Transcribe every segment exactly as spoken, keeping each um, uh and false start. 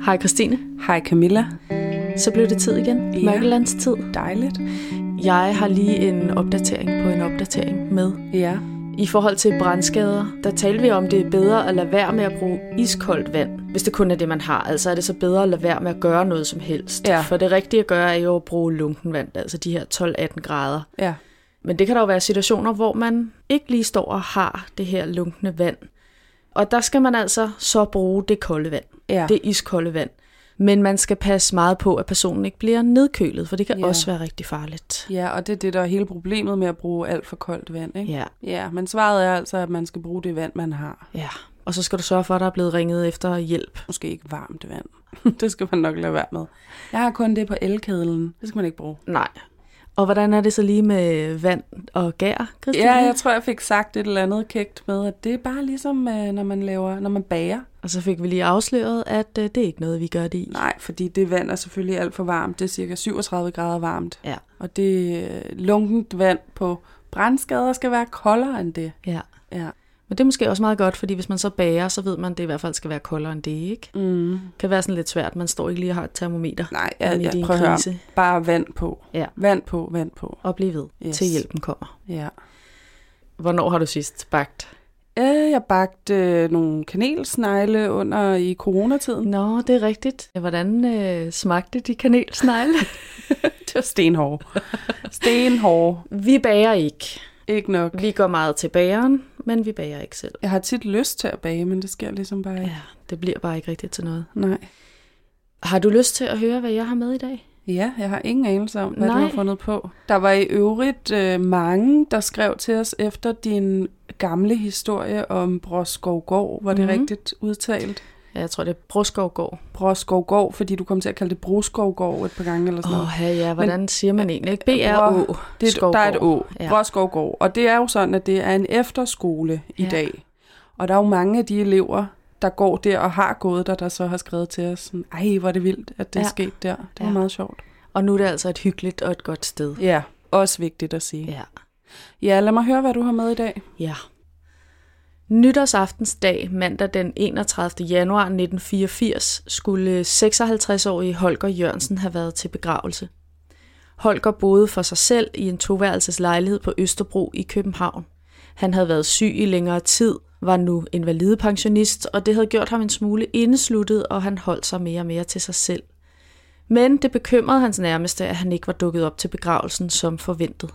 Hej Christine. Hej Camilla. Så blev det tid igen. Ja. Mørkelands tid. Dejligt. Jeg har lige en opdatering på en opdatering med. Ja. I forhold til brandskader, der talte vi om, det er bedre at lade være med at bruge iskoldt vand, hvis det kun er det, man har. Altså er det så bedre at lade være med at gøre noget som helst. Ja. For det rigtige at gøre er jo at bruge lunken vand, altså de her tolv atten grader. Ja. Men det kan der jo være situationer, hvor man ikke lige står og har det her lunkne vand. Og der skal man altså så bruge det kolde vand. Ja. Det iskolde vand. Men man skal passe meget på, at personen ikke bliver nedkølet, for det kan Ja. også være rigtig farligt. Ja, og det er det, der er hele problemet med at bruge alt for koldt vand, ikke? Ja. Ja, men svaret er altså, at man skal bruge det vand, man har. Ja. Og så skal du sørge for, at der er blevet ringet efter hjælp. Måske ikke varmt vand. Det skal man nok lade være med. Jeg har kun det på elkedlen. Det skal man ikke bruge. Nej. Og hvordan er det så lige med vand og gær, Christine? Ja, jeg tror, jeg fik sagt et eller andet kægt med, at det er bare ligesom, når man laver, når man bager. Og så fik vi lige afsløret, at øh, det er ikke noget, vi gør det i. Nej, fordi det vand er selvfølgelig alt for varmt. Det er cirka syvogtredive grader varmt. Ja. Og det øh, lunkent vand på brandskader skal være koldere end det. Ja. Ja. Men det er måske også meget godt, fordi hvis man så bager, så ved man, at det i hvert fald skal være koldere end det, ikke? Mm. Det kan være sådan lidt svært. Man står ikke lige og har et termometer. Nej, jeg, midt i jeg en prøver at høre. krise. Bare vand på. Ja. Vand på, vand på. Og blive ved, Yes. til hjælpen kommer. Ja. Hvornår har du sidst bagt? Øh, Jeg bagte øh, nogle kanelsnegle under i coronatiden. Nå, det er rigtigt. Hvordan øh, smagte de kanelsnegle? Det var stenhård. Stenhård. Vi bager ikke. Ikke nok. Vi går meget til bageren, men vi bager ikke selv. Jeg har tit lyst til at bage, men det sker ligesom bare ikke. Ja, det bliver bare ikke rigtigt til noget. Nej. Har du lyst til at høre, hvad jeg har med i dag? Ja, jeg har ingen anelse om, hvad Nej. du har fundet på. Der var i øvrigt øh, mange, der skrev til os efter din gamle historie om Broskovgård. Var det Mhm. rigtigt udtalt? Ja, jeg tror, det er Broskovgård. Broskovgård, fordi du kom til at kalde det Broskovgård et par gange eller sådan Åh, noget. oh, ja, hvordan Men, siger man egentlig? Ikke? B R O. Det er, et- der er et Å. Ja. Broskovgård. Og det er jo sådan, at det er en efterskole i Ja. dag. Og der er jo mange af de elever, der går der og har gået der, der så har skrevet til os sådan, ej, hvor er det vildt, at det Ja. er sket der. Det var Ja. meget sjovt. Og nu er det altså et hyggeligt og et godt sted. Ja, også vigtigt at sige. Ja. Ja, lad mig høre, hvad du har med i dag. Ja. Nytårsaftensdag, mandag den enogtredivte januar nitten fireogfirs, skulle seksoghalvtreds-årige Holger Jørgensen have været til begravelse. Holger boede for sig selv i en toværelses lejlighed på Østerbro i København. Han havde været syg i længere tid, var nu invalidepensionist, og det havde gjort ham en smule indesluttet, og han holdt sig mere og mere til sig selv. Men det bekymrede hans nærmeste, at han ikke var dukket op til begravelsen som forventet.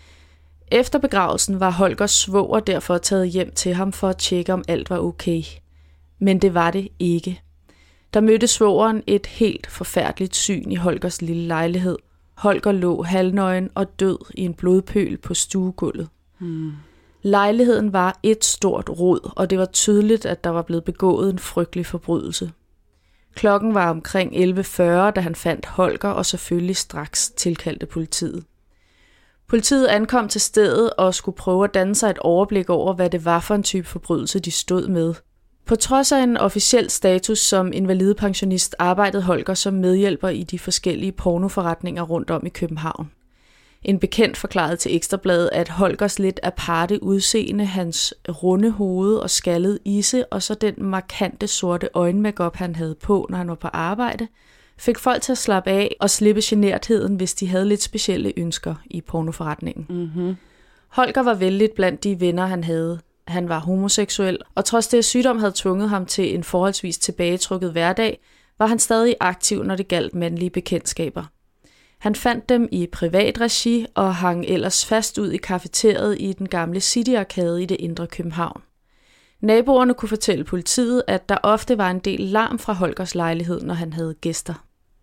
Efter begravelsen var Holgers svoger derfor taget hjem til ham for at tjekke, om alt var okay. Men det var det ikke. Der mødte svogeren et helt forfærdeligt syn i Holgers lille lejlighed. Holger lå halvnøgen og død i en blodpøl på stuegulvet. Hmm. Lejligheden var et stort rod, og det var tydeligt, at der var blevet begået en frygtelig forbrydelse. Klokken var omkring elleve fyrre, da han fandt Holger og selvfølgelig straks tilkaldte politiet. Politiet ankom til stedet og skulle prøve at danne sig et overblik over, hvad det var for en type forbrydelse, de stod med. På trods af en officiel status som invalidepensionist arbejdede Holger som medhjælper i de forskellige pornoforretninger rundt om i København. En bekendt forklarede til Ekstrabladet, at Holgers lidt aparte udseende, hans runde hoved og skaldede isse og så den markante sorte øjenmakeup, han havde på, når han var på arbejde, fik folk til at slappe af og slippe genertheden, hvis de havde lidt specielle ønsker i pornoforretningen. Mm-hmm. Holger var vældigt blandt de venner, han havde. Han var homoseksuel, og trods det, at sygdom havde tvunget ham til en forholdsvis tilbagetrukket hverdag, var han stadig aktiv, når det galt mandlige bekendtskaber. Han fandt dem i privat regi og hang ellers fast ud i cafeteriet i den gamle City Arcade i det indre København. Naboerne kunne fortælle politiet, at der ofte var en del larm fra Holgers lejlighed, når han havde gæster.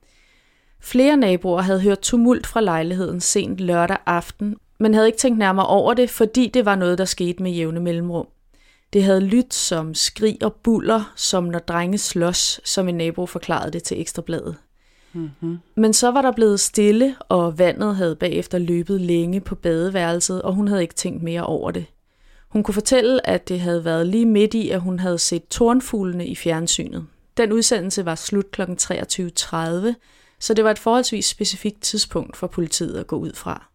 Flere naboer havde hørt tumult fra lejligheden sent lørdag aften, men havde ikke tænkt nærmere over det, fordi det var noget, der skete med jævne mellemrum. Det havde lydt som skrig og buller, som når drenge slås, som en nabo forklarede det til Ekstrabladet. Mm-hmm. Men så var der blevet stille, og vandet havde bagefter løbet længe på badeværelset, og hun havde ikke tænkt mere over det. Hun kunne fortælle, at det havde været lige midt i, at hun havde set Tårnfuglene i fjernsynet. Den udsendelse var slut klokken treogtyve tredive, så det var et forholdsvis specifikt tidspunkt for politiet at gå ud fra.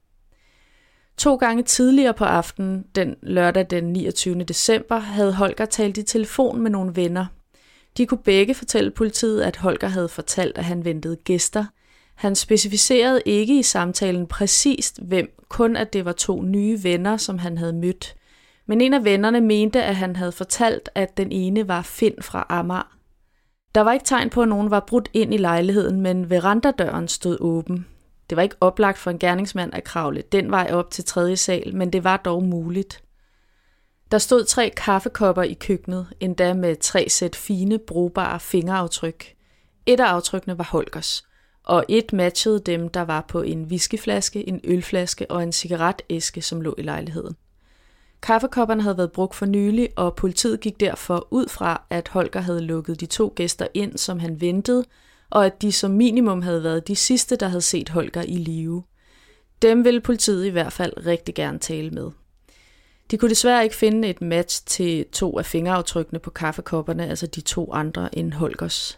To gange tidligere på aftenen, den lørdag den niogtyvende december, havde Holger talt i telefon med nogle venner. De kunne begge fortælle politiet, at Holger havde fortalt, at han ventede gæster. Han specificerede ikke i samtalen præcist hvem, kun at det var to nye venner, som han havde mødt. Men en af vennerne mente, at han havde fortalt, at den ene var Finn fra Amager. Der var ikke tegn på, at nogen var brudt ind i lejligheden, men verandadøren stod åben. Det var ikke oplagt for en gerningsmand at kravle den vej op til tredje sal, men det var dog muligt. Der stod tre kaffekopper i køkkenet, endda med tre sæt fine, brugbare fingeraftryk. Et af aftrykkene var Holgers, og et matchede dem, der var på en whiskyflaske, en ølflaske og en cigaretæske, som lå i lejligheden. Kaffekopperne havde været brugt for nylig, og politiet gik derfor ud fra, at Holger havde lukket de to gæster ind, som han ventede, og at de som minimum havde været de sidste, der havde set Holger i live. Dem ville politiet i hvert fald rigtig gerne tale med. De kunne desværre ikke finde et match til to af fingeraftrykkene på kaffekopperne, altså de to andre end Holgers.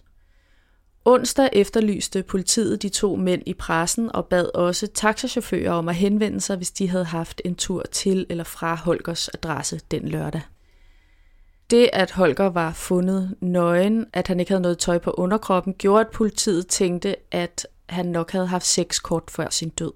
Onsdag efterlyste politiet de to mænd i pressen og bad også taxachauffører om at henvende sig, hvis de havde haft en tur til eller fra Holgers adresse den lørdag. Det, at Holger var fundet nøgen, at han ikke havde noget tøj på underkroppen, gjorde, at politiet tænkte, at han nok havde haft sex kort før sin død.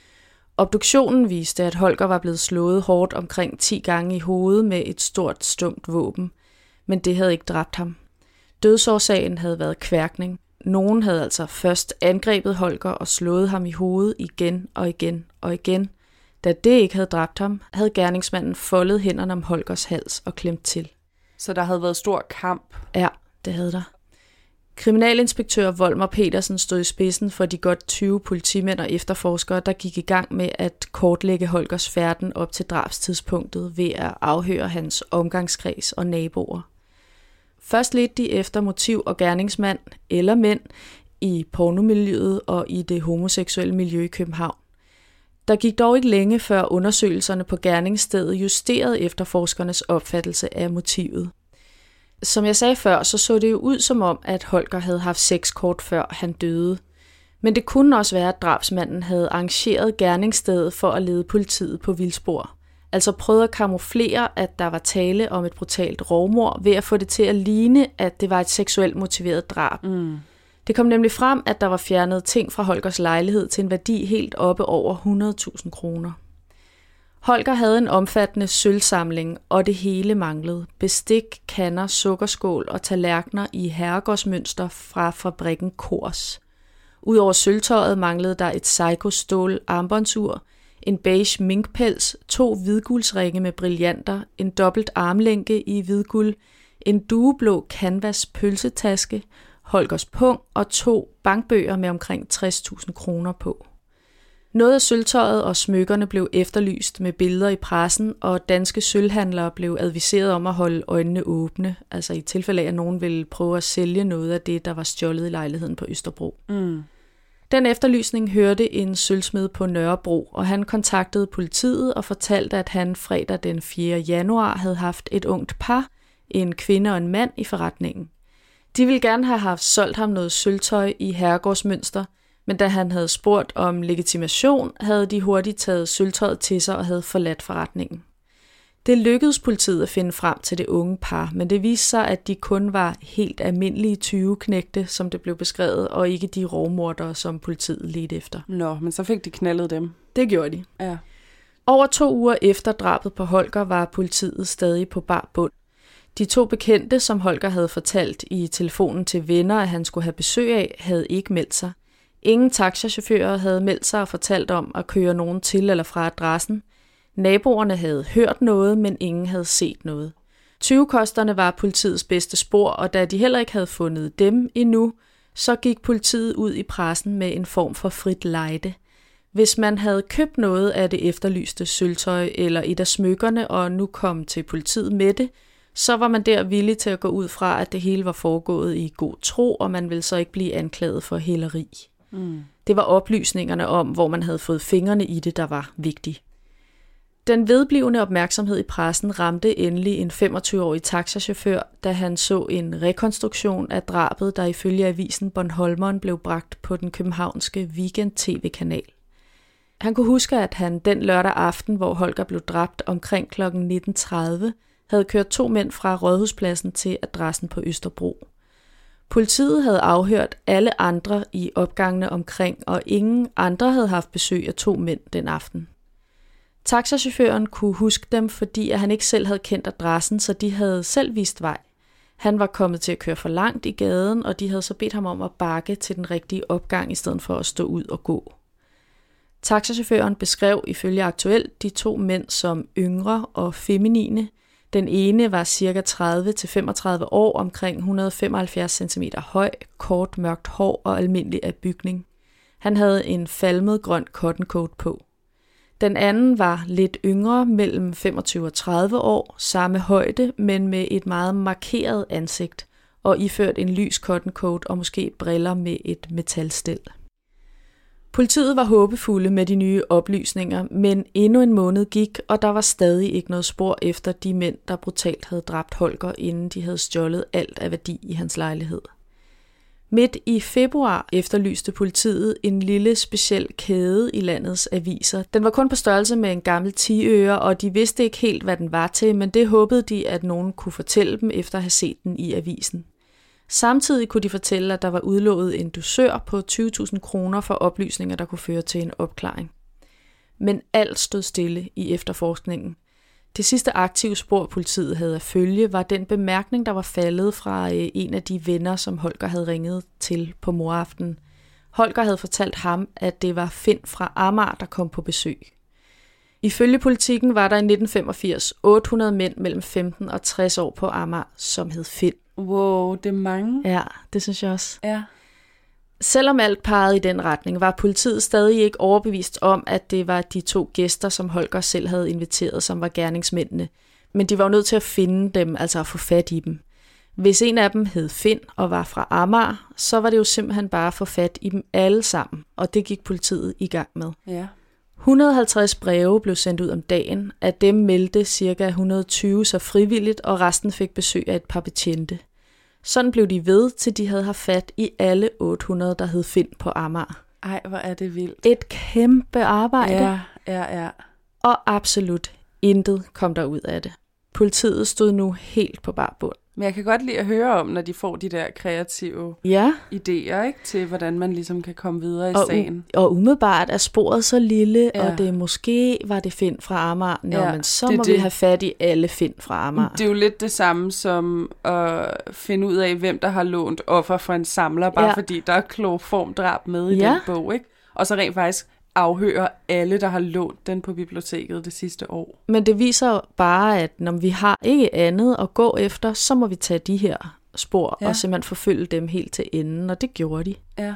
Obduktionen viste, at Holger var blevet slået hårdt omkring ti gange i hovedet med et stort, stumt våben, men det havde ikke dræbt ham. Dødsårsagen havde været kværkning. Nogen havde altså først angrebet Holger og slået ham i hovedet igen og igen og igen. Da det ikke havde dræbt ham, havde gerningsmanden foldet hænderne om Holgers hals og klemt til. Så der havde været stor kamp? Ja, det havde der. Kriminalinspektør Volmer Petersen stod i spidsen for de godt tyve politimænd og efterforskere, der gik i gang med at kortlægge Holgers færden op til drabstidspunktet ved at afhøre hans omgangskreds og naboer. Først ledte de efter motiv og gerningsmand eller mænd i pornomiljøet og i det homoseksuelle miljø i København. Der gik dog ikke længe før undersøgelserne på gerningsstedet justerede efterforskernes opfattelse af motivet. Som jeg sagde før, så så det jo ud som om, at Holger havde haft sex kort før han døde. Men det kunne også være, at drabsmanden havde arrangeret gerningsstedet for at lede politiet på vildspor. Altså prøvede at kamuflere, at der var tale om et brutalt rovmord, ved at få det til at ligne, at det var et seksuelt motiveret drab. Mm. Det kom nemlig frem, at der var fjernet ting fra Holgers lejlighed til en værdi helt oppe over hundrede tusind kroner. Holger havde en omfattende sølvsamling, og det hele manglede. Bestik, kander, sukkerskål og tallerkener i herregårdsmønster fra fabrikken Kors. Udover sølvtøjet manglede der et Seiko stål armbåndsur, en beige minkpels, to hvidguldsringe med brillanter, en dobbelt armlænke i hvidguld, en dueblå canvas pølsetaske, Holgers pung og to bankbøger med omkring tres tusind kroner på. Noget af sølvtøjet og smykkerne blev efterlyst med billeder i pressen, og danske sølvhandlere blev adviseret om at holde øjnene åbne, altså i tilfælde af, at nogen ville prøve at sælge noget af det, der var stjålet i lejligheden på Østerbro. Mm. Den efterlysning hørte en sølvsmed på Nørrebro, og han kontaktede politiet og fortalte, at han fredag den fjerde januar havde haft et ungt par, en kvinde og en mand i forretningen. De ville gerne have haft solgt ham noget sølvtøj i herregårdsmønster, men da han havde spurgt om legitimation, havde de hurtigt taget sølvtøjet til sig og havde forladt forretningen. Det lykkedes politiet at finde frem til det unge par, men det viste sig, at de kun var helt almindelige tyveknægte, som det blev beskrevet, og ikke de rovmordere, som politiet ledte efter. Nå, men så fik de knaldet dem. Det gjorde de. Ja. Over to uger efter drabet på Holger var politiet stadig på bar bund. De to bekendte, som Holger havde fortalt i telefonen til venner, at han skulle have besøg af, havde ikke meldt sig. Ingen taxachauffører havde meldt sig og fortalt om at køre nogen til eller fra adressen. Naboerne havde hørt noget, men ingen havde set noget. Tyvekosterne var politiets bedste spor, og da de heller ikke havde fundet dem endnu, så gik politiet ud i pressen med en form for frit lejde. Hvis man havde købt noget af det efterlyste sølvtøj eller et af smykkerne og nu kom til politiet med det, så var man der villig til at gå ud fra, at det hele var foregået i god tro, og man ville så ikke blive anklaget for hæleri. Mm. Det var oplysningerne om, hvor man havde fået fingrene i det, der var vigtigt. Den vedblivende opmærksomhed i pressen ramte endelig en femogtyve-årig taxachauffør, da han så en rekonstruktion af drabet, der ifølge avisen Bornholmeren blev bragt på den københavnske Weekend-tv-kanal. Han kunne huske, at han den lørdag aften, hvor Holger blev dræbt omkring klokken nitten tredive, havde kørt to mænd fra Rådhuspladsen til adressen på Østerbro. Politiet havde afhørt alle andre i opgangene omkring, og ingen andre havde haft besøg af to mænd den aften. Taxachaufføren kunne huske dem, fordi han ikke selv havde kendt adressen, så de havde selv vist vej. Han var kommet til at køre for langt i gaden, og de havde så bedt ham om at bakke til den rigtige opgang, i stedet for at stå ud og gå. Taxachaufføren beskrev ifølge Aktuelt de to mænd som yngre og feminine. Den ene var ca. tredive til femogtredive år, omkring et hundrede og femoghalvfjerds centimeter høj, kort mørkt hår og almindelig af bygning. Han havde en falmet grøn cotton coat på. Den anden var lidt yngre, mellem femogtyve og tredive år, samme højde, men med et meget markeret ansigt, og iført en lys cotton coat og måske briller med et metalstel. Politiet var håbefulde med de nye oplysninger, men endnu en måned gik, og der var stadig ikke noget spor efter de mænd, der brutalt havde dræbt Holger, inden de havde stjålet alt af værdi i hans lejlighed. Midt i februar efterlyste politiet en lille speciel kæde i landets aviser. Den var kun på størrelse med en gammel tiøre, og de vidste ikke helt, hvad den var til, men det håbede de, at nogen kunne fortælle dem efter at have set den i avisen. Samtidig kunne de fortælle, at der var udlovet en dusør på tyve tusind kroner for oplysninger, der kunne føre til en opklaring. Men alt stod stille i efterforskningen. Det sidste aktive spor, politiet havde at følge, var den bemærkning, der var faldet fra en af de venner, som Holger havde ringet til på moraften. Holger havde fortalt ham, at det var Finn fra Amager, der kom på besøg. Ifølge Politikken var der i nitten femogfirs otte hundrede mænd mellem femten og tres år på Amager, som hed Finn. Wow, det er mange. Ja, det synes jeg også. Ja. Selvom alt pegede i den retning, var politiet stadig ikke overbevist om, at det var de to gæster, som Holger selv havde inviteret, som var gerningsmændene. Men de var jo nødt til at finde dem, altså at få fat i dem. Hvis en af dem hed Finn og var fra Amager, så var det jo simpelthen bare at få fat i dem alle sammen, og det gik politiet i gang med. Ja. et hundrede og halvtreds breve blev sendt ud om dagen. Af dem meldte ca. et hundrede og tyve sig frivilligt, og resten fik besøg af et par betjente. Sådan blev de ved, til de havde haft fat i alle otte hundrede, der hed Finn på Amager. Ej, hvor er det vildt. Et kæmpe arbejde. Ja, ja, ja. Og absolut intet kom der ud af det. Politiet stod nu helt på bar bund. Men jeg kan godt lide at høre om, når de får de der kreative ja. idéer, ikke, til hvordan man ligesom kan komme videre i og sagen. U- og umiddelbart er sporet så lille, ja. og det måske var det Finn fra Amager. Nå, ja, men så det, må det. vi have fat i alle Finn fra Amager. Det er jo lidt det samme som at finde ud af, hvem der har lånt offer fra en samler, bare ja. fordi der er kloroformdrab med i ja. den bog, ikke? Og så rent faktisk afhører alle, der har lånt den på biblioteket det sidste år. Men det viser bare, at når vi har ikke andet at gå efter, så må vi tage de her spor ja. og simpelthen forfølge dem helt til enden, og det gjorde de. Ja.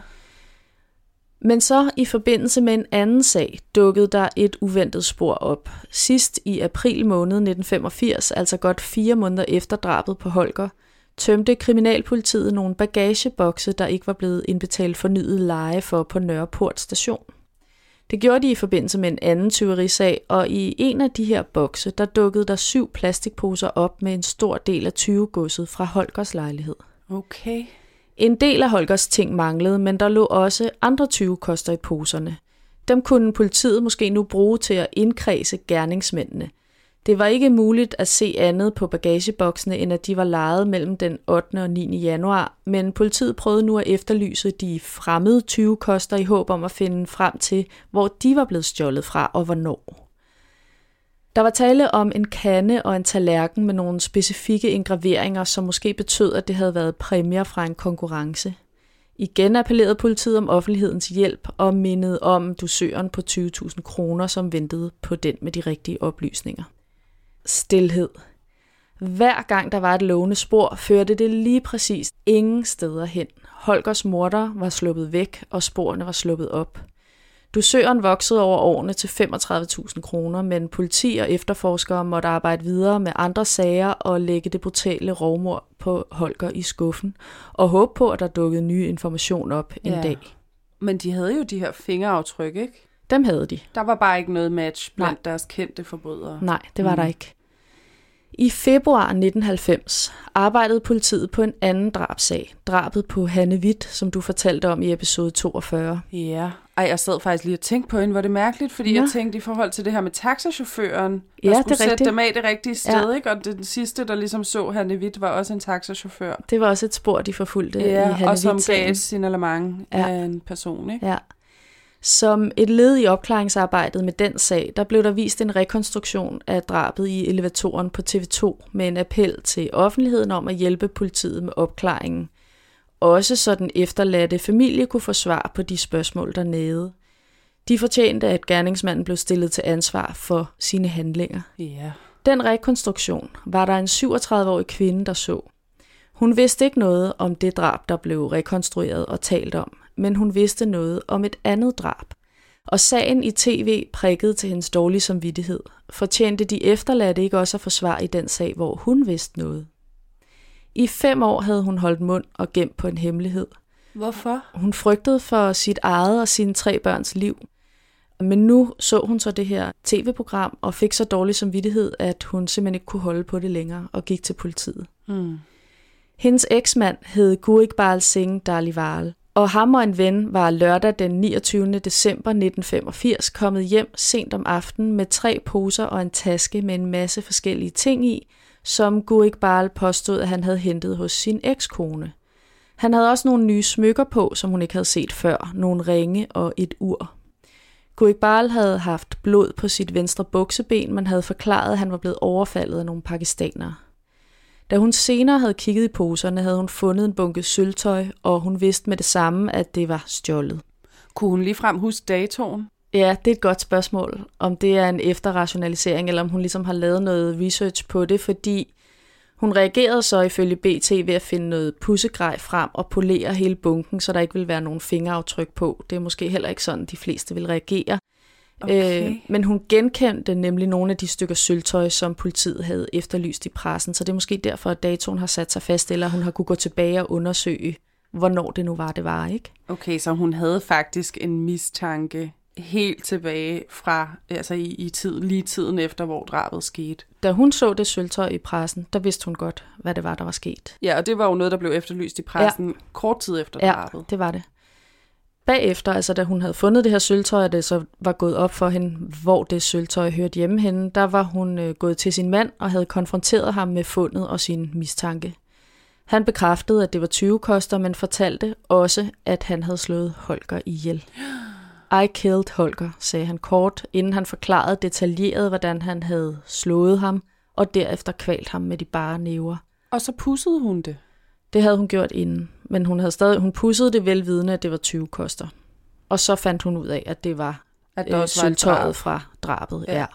Men så i forbindelse med en anden sag dukkede der et uventet spor op. Sidst i april måned nitten femogfirs, altså godt fire måneder efter drabet på Holger, tømte kriminalpolitiet nogle bagagebokse, der ikke var blevet indbetalt fornyet leje for på Nørreport station. Det gjorde de i forbindelse med en anden tyverisag, og i en af de her bokse, der dukkede der syv plastikposer op med en stor del af tyvegodset fra Holgers lejlighed. Okay. En del af Holgers ting manglede, men der lå også andre tyvekoster i poserne. Dem kunne politiet måske nu bruge til at indkredse gerningsmændene. Det var ikke muligt at se andet på bagageboksene, end at de var lejet mellem den ottende og niende januar, men politiet prøvede nu at efterlyse de fremmede tyvekoster i håb om at finde frem til, hvor de var blevet stjålet fra og hvornår. Der var tale om en kande og en tallerken med nogle specifikke engraveringer, som måske betød, at det havde været præmier fra en konkurrence. Igen appellerede politiet om offentlighedens hjælp og mindede om dusøren på tyve tusind kroner, som ventede på den med de rigtige oplysninger. Stilhed. Hver gang der var et lovende spor, førte det lige præcis ingen steder hen. Holgers morder var sluppet væk, og sporene var sluppet op. Dusøren voksede over årene til femogtredive tusind kroner, men politi og efterforskere måtte arbejde videre med andre sager og lægge det brutale rovmord på Holger i skuffen, og håbe på, at der dukkede nye information op en ja. dag. Men de havde jo de her fingeraftryk, ikke? Dem havde de. Der var bare ikke noget match blandt Nej. deres kendte forbrydere. Nej, det var mm. der ikke. I februar nitten halvfems arbejdede politiet på en anden drabsag, drabet på Hanne Hvidt, som du fortalte om i episode toogfyrre. Ja, ej, jeg sad faktisk lige og tænkte på hende, hvor det mærkeligt, fordi ja. jeg tænkte i forhold til det her med taxachaufføren, der ja, skulle sætte rigtigt. dem af det rigtige sted, ja. ikke? Og det, den sidste, der ligesom så Hanne Hvidt, var også en taxachauffør. Det var også et spor, de forfulgte ja, i Hanne Hvidt. Og som gav et signalement ja. af en person, ikke? Ja. Som et led i opklaringsarbejdet med den sag, der blev der vist en rekonstruktion af drabet i elevatoren på T V to med en appel til offentligheden om at hjælpe politiet med opklaringen. Også så den efterladte familie kunne få svar på de spørgsmål, der nagede. De fortjente, at gerningsmanden blev stillet til ansvar for sine handlinger. Yeah. Den rekonstruktion var der en syvogtredive-årig kvinde, der så. Hun vidste ikke noget om det drab, der blev rekonstrueret og talt om, men hun vidste noget om et andet drab. Og sagen i tv prikkede til hendes dårlige samvittighed. Fortjente de efterladte ikke også at få svar i den sag, hvor hun vidste noget? I fem år havde hun holdt mund og gemt på en hemmelighed. Hvorfor? Hun frygtede for sit eget og sine tre børns liv. Men nu så hun så det her tv-program og fik så dårlig samvittighed, at hun simpelthen ikke kunne holde på det længere og gik til politiet. Mm. Hendes eksmand hed Gurikbal Singh Dhaliwal, og ham og en ven var lørdag den niogtyvende december nitten femogfirs kommet hjem sent om aftenen med tre poser og en taske med en masse forskellige ting i, som Gurikbal påstod, at han havde hentet hos sin ekskone. Han havde også nogle nye smykker på, som hun ikke havde set før, nogle ringe og et ur. Gurikbal havde haft blod på sit venstre bukseben, men havde forklaret, at han var blevet overfaldet af nogle pakistanere. Da hun senere havde kigget i poserne, havde hun fundet en bunke sølvtøj, og hun vidste med det samme, at det var stjålet. Kunne hun ligefrem huske datoen? Ja, det er et godt spørgsmål, om det er en efterrationalisering, eller om hun ligesom har lavet noget research på det, fordi hun reagerede så ifølge B T ved at finde noget pudsegrej frem og polere hele bunken, så der ikke ville være nogen fingeraftryk på. Det er måske heller ikke sådan, de fleste vil reagere. Okay. Øh, men hun genkendte nemlig nogle af de stykker sølvtøj, som politiet havde efterlyst i pressen, så det er måske derfor, at datoen har sat sig fast, eller hun har kunne gå tilbage og undersøge, hvornår det nu var, det var, ikke? Okay, så hun havde faktisk en mistanke helt tilbage fra, altså i, i tid, lige tiden efter, hvor drabet skete. Da hun så det sølvtøj i pressen, der vidste hun godt, hvad det var, der var sket. Ja, og det var jo noget, der blev efterlyst i pressen ja. kort tid efter drabet. Ja, det var det. Bagefter, altså da hun havde fundet det her sølvtøj, og det så var gået op for hende, hvor det sølvtøj hørte hjemme henne, der var hun øh, gået til sin mand og havde konfronteret ham med fundet og sin mistanke. Han bekræftede, at det var tyvekoster, men fortalte også, at han havde slået Holger ihjel. I killed Holger, sagde han kort, inden han forklarede detaljeret, hvordan han havde slået ham, og derefter kvalt ham med de bare næver. Og så pudsede hun det? Det havde hun gjort inden, men hun havde stadig hun pudsede det velvidende, at det var tyvekoster. Og så fandt hun ud af, at det var at det øh, sølvtøjet fra drabet. Ja. Ja.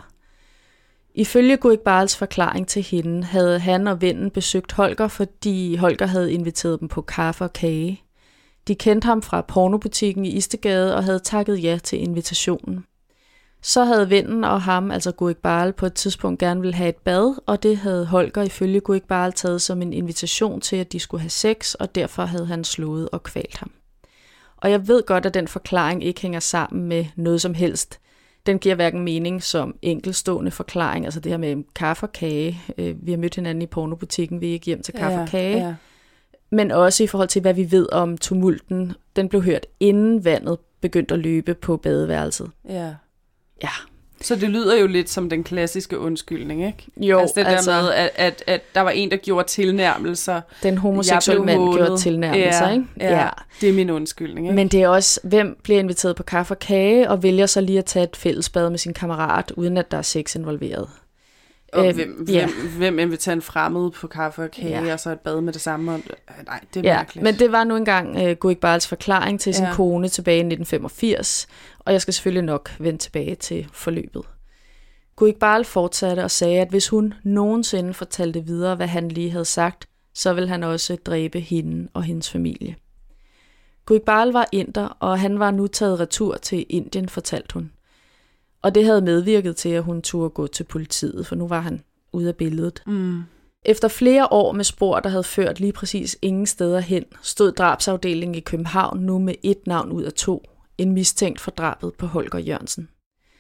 Ifølge Gurikbals forklaring til hende, havde han og vennen besøgt Holger, fordi Holger havde inviteret dem på kaffe og kage. De kendte ham fra pornobutikken i Istegade og havde takket ja til invitationen. Så havde vennen og ham, altså Gurikbal, på et tidspunkt gerne ville have et bad, og det havde Holger ifølge Gurikbal taget som en invitation til, at de skulle have sex, og derfor havde han slået og kvalt ham. Og jeg ved godt, at den forklaring ikke hænger sammen med noget som helst. Den giver hverken mening som enkeltstående forklaring, altså det her med kaffe og kage. Vi har mødt hinanden i pornobutikken, vi gik hjem til kaffe ja, og kage. Ja. Men også i forhold til, hvad vi ved om tumulten. Den blev hørt, inden vandet begyndte at løbe på badeværelset. Ja. Ja. Så det lyder jo lidt som den klassiske undskyldning, ikke? Jo, altså det altså, der med, at, at, at der var en, der gjorde tilnærmelser. Den homoseksuelle mand hånet. gjorde tilnærmelser, ja, ikke? Ja, ja, det er min undskyldning, ikke? Men det er også, hvem bliver inviteret på kaffe og kage, og vælger så lige at tage et fællesbad med sin kammerat, uden at der er sex involveret. Og øh, hvem, ja. hvem, hvem inviterer en fremmed på kaffe og kage, ja. og så et bad med det samme? Og, nej, det er ja, mærkeligt. Men det var nu engang uh, Gurikbals forklaring til sin ja. kone tilbage i nitten femogfirs, og jeg skal selvfølgelig nok vende tilbage til forløbet. Gurikbal fortsatte og sagde, at hvis hun nogensinde fortalte videre, hvad han lige havde sagt, så ville han også dræbe hende og hendes familie. Gurikbal var inder, og han var nu taget retur til Indien, fortalte hun. Og det havde medvirket til, at hun turde gå til politiet, for nu var han ude af billedet. Mm. Efter flere år med spor, der havde ført lige præcis ingen steder hen, stod drabsafdelingen i København nu med et navn ud af to, en mistænkt for drabet på Holger Jørgensen.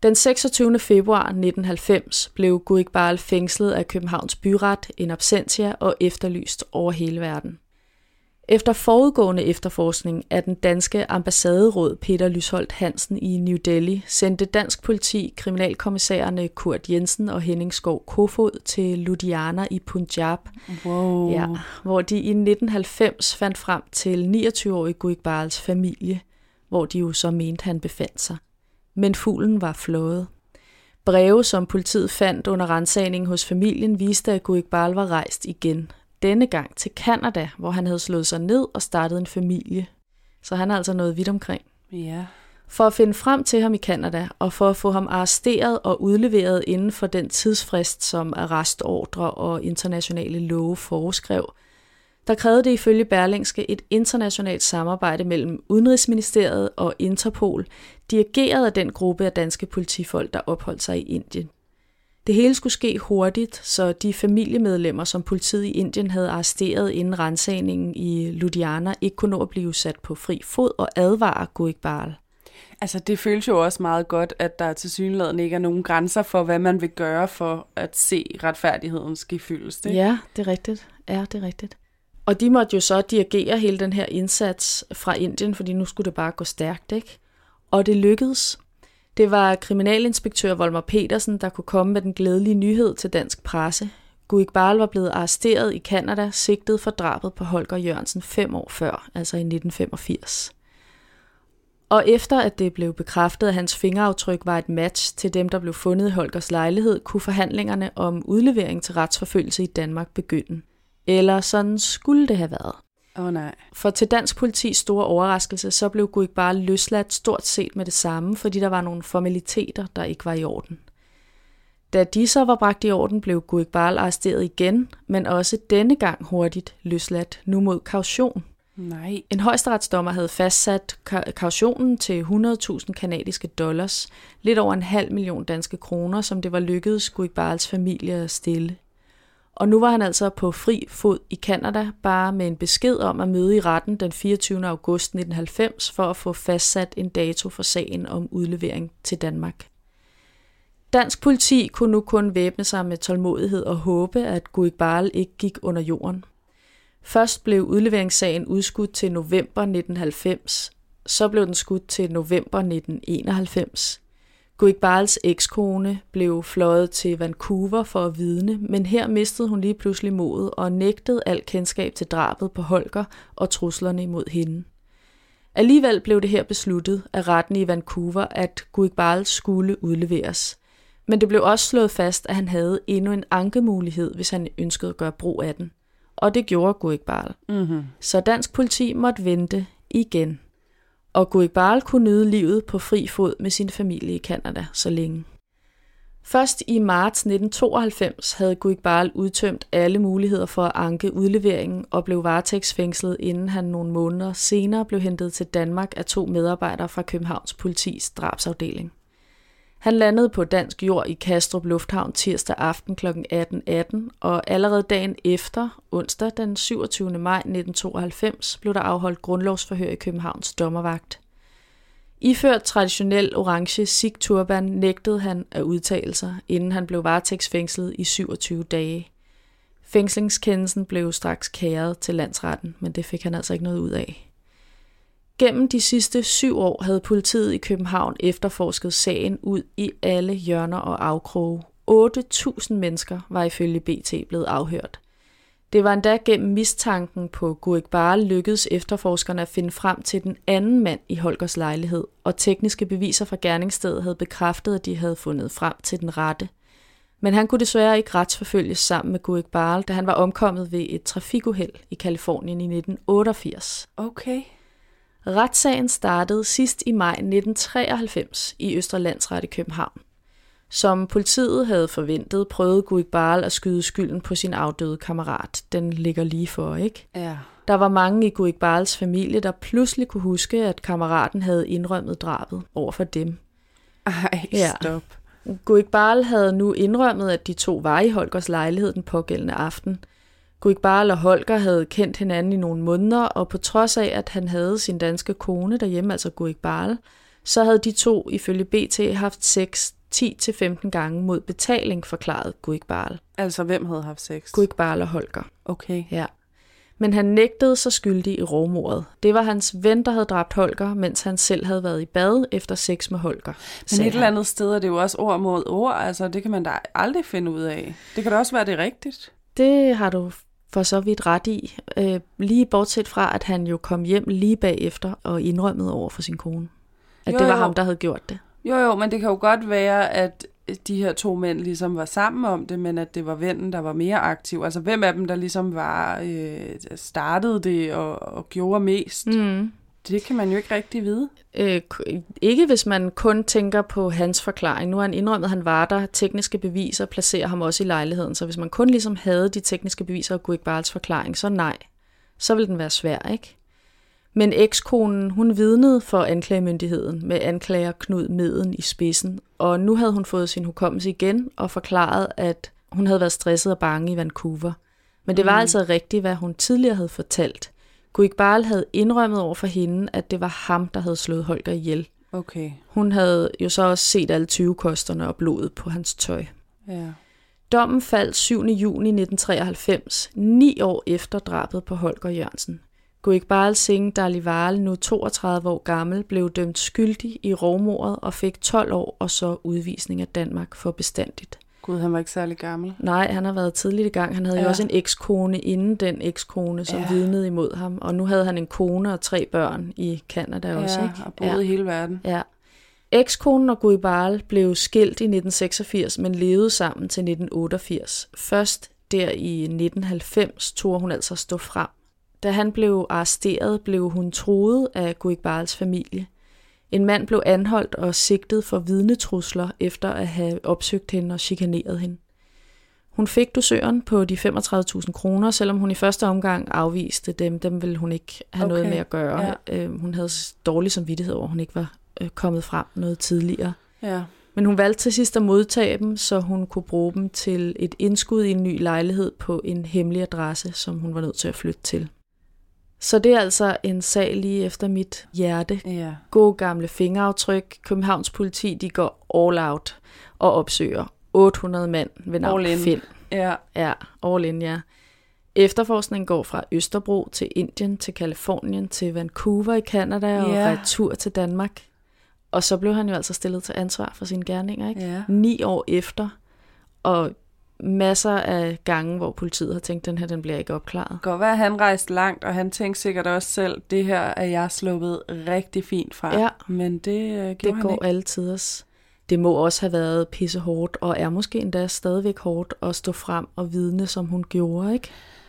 Den seksogtyvende februar nitten halvfems blev Gul Iqbal fængslet af Københavns Byret in absentia og efterlyst over hele verden. Efter forudgående efterforskning af den danske ambassaderåd Peter Lysholdt Hansen i New Delhi sendte dansk politi kriminalkommissærerne Kurt Jensen og Henning Skov Kofod til Ludhiana i Punjab, wow. ja, hvor de i nitten halvfems fandt frem til niogtyve-årige Gul Iqbals familie, hvor de jo så mente, han befandt sig. Men fuglen var flået. Breve, som politiet fandt under ransagningen hos familien, viste, at Gul Iqbal var rejst igen. Denne gang til Canada, hvor han havde slået sig ned og startet en familie. Så han er altså nået vidt omkring. Ja. For at finde frem til ham i Canada, og for at få ham arresteret og udleveret inden for den tidsfrist, som arrestordre og internationale love foreskrev, der krævede det ifølge Berlingske et internationalt samarbejde mellem Udenrigsministeriet og Interpol, dirigeret af den gruppe af danske politifolk, der opholdt sig i Indien. Det hele skulle ske hurtigt, så de familiemedlemmer, som politiet i Indien havde arresteret inden ransagningen i Ludhiana, ikke kunne nå at blive sat på fri fod og advare Gul Iqbal. Altså det føles jo også meget godt, at der tilsyneladende ikke er nogen grænser for, hvad man vil gøre for at se retfærdigheden ske fyldest. Ikke? Ja, det er rigtigt. Ja, det er rigtigt. Og de måtte jo så dirigere hele den her indsats fra Indien, fordi nu skulle det bare gå stærkt, ikke? Og det lykkedes. Det var kriminalinspektør Volmer Petersen, der kunne komme med den glædelige nyhed til dansk presse. Gul Iqbal var blevet arresteret i Canada, sigtet for drabet på Holger Jørgensen fem år før, altså i nitten femogfirs. Og efter at det blev bekræftet, at hans fingeraftryk var et match til dem, der blev fundet i Holgers lejlighed, kunne forhandlingerne om udlevering til retsforfølgelse i Danmark begynde. Eller sådan skulle det have været. Åh oh, nej. For til dansk politis store overraskelse, så blev Gul Iqbal løsladt stort set med det samme, fordi der var nogle formaliteter, der ikke var i orden. Da de så var bragt i orden, blev Gul Iqbal arresteret igen, men også denne gang hurtigt løsladt, nu mod kaution. Nej. En højesteretsdommer havde fastsat kautionen til hundrede tusind kanadiske dollars, lidt over en halv million danske kroner, som det var lykkedes Gul Iqbals familie at stille. Og nu var han altså på fri fod i Canada, bare med en besked om at møde i retten den fireogtyvende august nitten halvfems for at få fastsat en dato for sagen om udlevering til Danmark. Dansk politi kunne nu kun væbne sig med tålmodighed og håbe, at Gul Iqbal ikke gik under jorden. Først blev udleveringssagen udskudt til november nitten halvfems, så blev den skudt til november nitten enoghalvfems. Gul Iqbals ekskone blev fløjet til Vancouver for at vidne, men her mistede hun lige pludselig modet og nægtede alt kendskab til drabet på Holger og truslerne imod hende. Alligevel blev det her besluttet af retten i Vancouver, at Gul Iqbal skulle udleveres. Men det blev også slået fast, at han havde endnu en ankemulighed, hvis han ønskede at gøre brug af den. Og det gjorde Gul Iqbal. Mm-hmm. Så dansk politi måtte vente igen. Og Gul Iqbal kunne nyde livet på fri fod med sin familie i Canada så længe. Først i marts nitten tooghalvfems havde Gul Iqbal udtømt alle muligheder for at anke udleveringen og blev varetægtsfængslet, inden han nogle måneder senere blev hentet til Danmark af to medarbejdere fra Københavns politis drabsafdeling. Han landede på dansk jord i Kastrup Lufthavn tirsdag aften kl. atten atten, og allerede dagen efter, onsdag den syvogtyvende maj nitten tooghalvfems, blev der afholdt grundlovsforhør i Københavns dommervagt. Iført traditionel orange sikh-turban nægtede han at udtale sig, inden han blev varetægtsfængslet i syvogtyve dage. Fængslingskendelsen blev straks kæret til landsretten, men det fik han altså ikke noget ud af. Gennem de sidste syv år havde politiet i København efterforsket sagen ud i alle hjørner og afkroge. otte tusind mennesker var ifølge B T blevet afhørt. Det var endda gennem mistanken på Gul Iqbal lykkedes efterforskerne at finde frem til den anden mand i Holgers lejlighed, og tekniske beviser fra gerningsstedet havde bekræftet, at de havde fundet frem til den rette. Men han kunne desværre ikke retsforfølges sammen med Gul Iqbal, da han var omkommet ved et trafikuheld i Californien i nitten otteogfirs. Okay. Retssagen startede sidst i maj nitten treoghalvfems i Østre Landsret i København. Som politiet havde forventet, prøvede Gul Iqbal at skyde skylden på sin afdøde kammerat. Den ligger lige for, ikke? Ja. Der var mange i Gul Iqbals familie, der pludselig kunne huske, at kammeraten havde indrømmet drabet over for dem. Ej, ja. Stop. Gul Iqbal havde nu indrømmet, at de to var i Holgers lejlighed den pågældende aften. Gul Iqbal og Holger havde kendt hinanden i nogle måneder, og på trods af, at han havde sin danske kone derhjemme, altså Gul Iqbal, så havde de to ifølge B T haft sex ti til femten gange mod betaling, forklarede Guickbarl. Altså, hvem havde haft sex? Guickbarl og Holger. Okay. Ja. Men han nægtede sig skyldig i rovmordet. Det var hans ven, der havde dræbt Holger, mens han selv havde været i bad efter sex med Holger. Men et eller andet sted er det jo også ord mod ord. Altså, det kan man da aldrig finde ud af. Det kan da også være, det er rigtigt. Det har du for så vidt ret i. Øh, lige bortset fra, at han jo kom hjem lige bagefter og indrømmede over for sin kone. At jo, det var jo. ham, der havde gjort det. Jo, jo, men det kan jo godt være, at de her to mænd ligesom var sammen om det, men at det var vennen, der var mere aktiv. Altså, hvem af dem, der ligesom var øh, startede det og, og gjorde mest? Mm. Det kan man jo ikke rigtig vide. Øh, ikke hvis man kun tænker på hans forklaring. Nu har han indrømmet, at han var der. Tekniske beviser placerer ham også i lejligheden. Så hvis man kun ligesom havde de tekniske beviser og Guickbarls forklaring, så nej. Så ville den være svær, ikke? Men ekskonen, hun vidnede for anklagemyndigheden med anklager Knud Meden i spidsen. Og nu havde hun fået sin hukommelse igen og forklaret, at hun havde været stresset og bange i Vancouver. Men det var mm. altså rigtigt, hvad hun tidligere havde fortalt. Guickbarl havde indrømmet over for hende, at det var ham, der havde slået Holger ihjel. Okay. Hun havde jo så også set alle tyvekosterne og blodet på hans tøj. Ja. Dommen faldt syvende juni nitten treoghalvfems, ni år efter drabet på Holger Jørgensen. Guickbarl Singh Dhaliwal, nu toogtredive år gammel, blev dømt skyldig i rovmordet og fik tolv år og så udvisning af Danmark for bestandigt. Gud, han var ikke særlig gammel. Nej, han har været tidligt i gang. Han havde ja. jo også en ekskone inden den ekskone, som ja. vidnede imod ham. Og nu havde han en kone og tre børn i Canada ja, også, ikke? og boede ja. i hele verden. Ja. Ekskonen og Guickbarl blev skilt i nitten seksogfirs, men levede sammen til nitten otteogfirs. Først der i nitten halvfems turde hun altså stå frem. Da han blev arresteret, blev hun truet af Guickbarls familie. En mand blev anholdt og sigtet for vidnetrusler efter at have opsøgt hende og chikaneret hende. Hun fik dusøren på de femogtredive tusind kroner, selvom hun i første omgang afviste dem. Dem ville hun ikke have okay. noget med at gøre. Ja. Hun havde dårlig samvittighed over, at hun ikke var kommet frem noget tidligere. Ja. Men hun valgte til sidst at modtage dem, så hun kunne bruge dem til et indskud i en ny lejlighed på en hemmelig adresse, som hun var nødt til at flytte til. Så det er altså en sag lige efter mit hjerte. Ja. Gode gamle fingeraftryk. Københavns politi, de går all out og opsøger otte hundrede mand ved navn Finn. Ja. Ja, all in, ja. Efterforskningen går fra Østerbro til Indien, til Californien, til Vancouver i Canada og ja. retur til Danmark. Og så blev han jo altså stillet til ansvar for sine gerninger, ikke? Ja. Ni år efter, og masser af gange, hvor politiet har tænkt, den her, den bliver ikke opklaret. Det kan godt være, at han rejste langt, og han tænkte sikkert også selv, det her er jeg sluppet rigtig fint fra. Ja, men det uh, gjorde det han går ikke. altid også. Det må også have været pisse hårdt, og er måske endda stadigvæk hårdt at stå frem og vidne, som hun gjorde, ikke?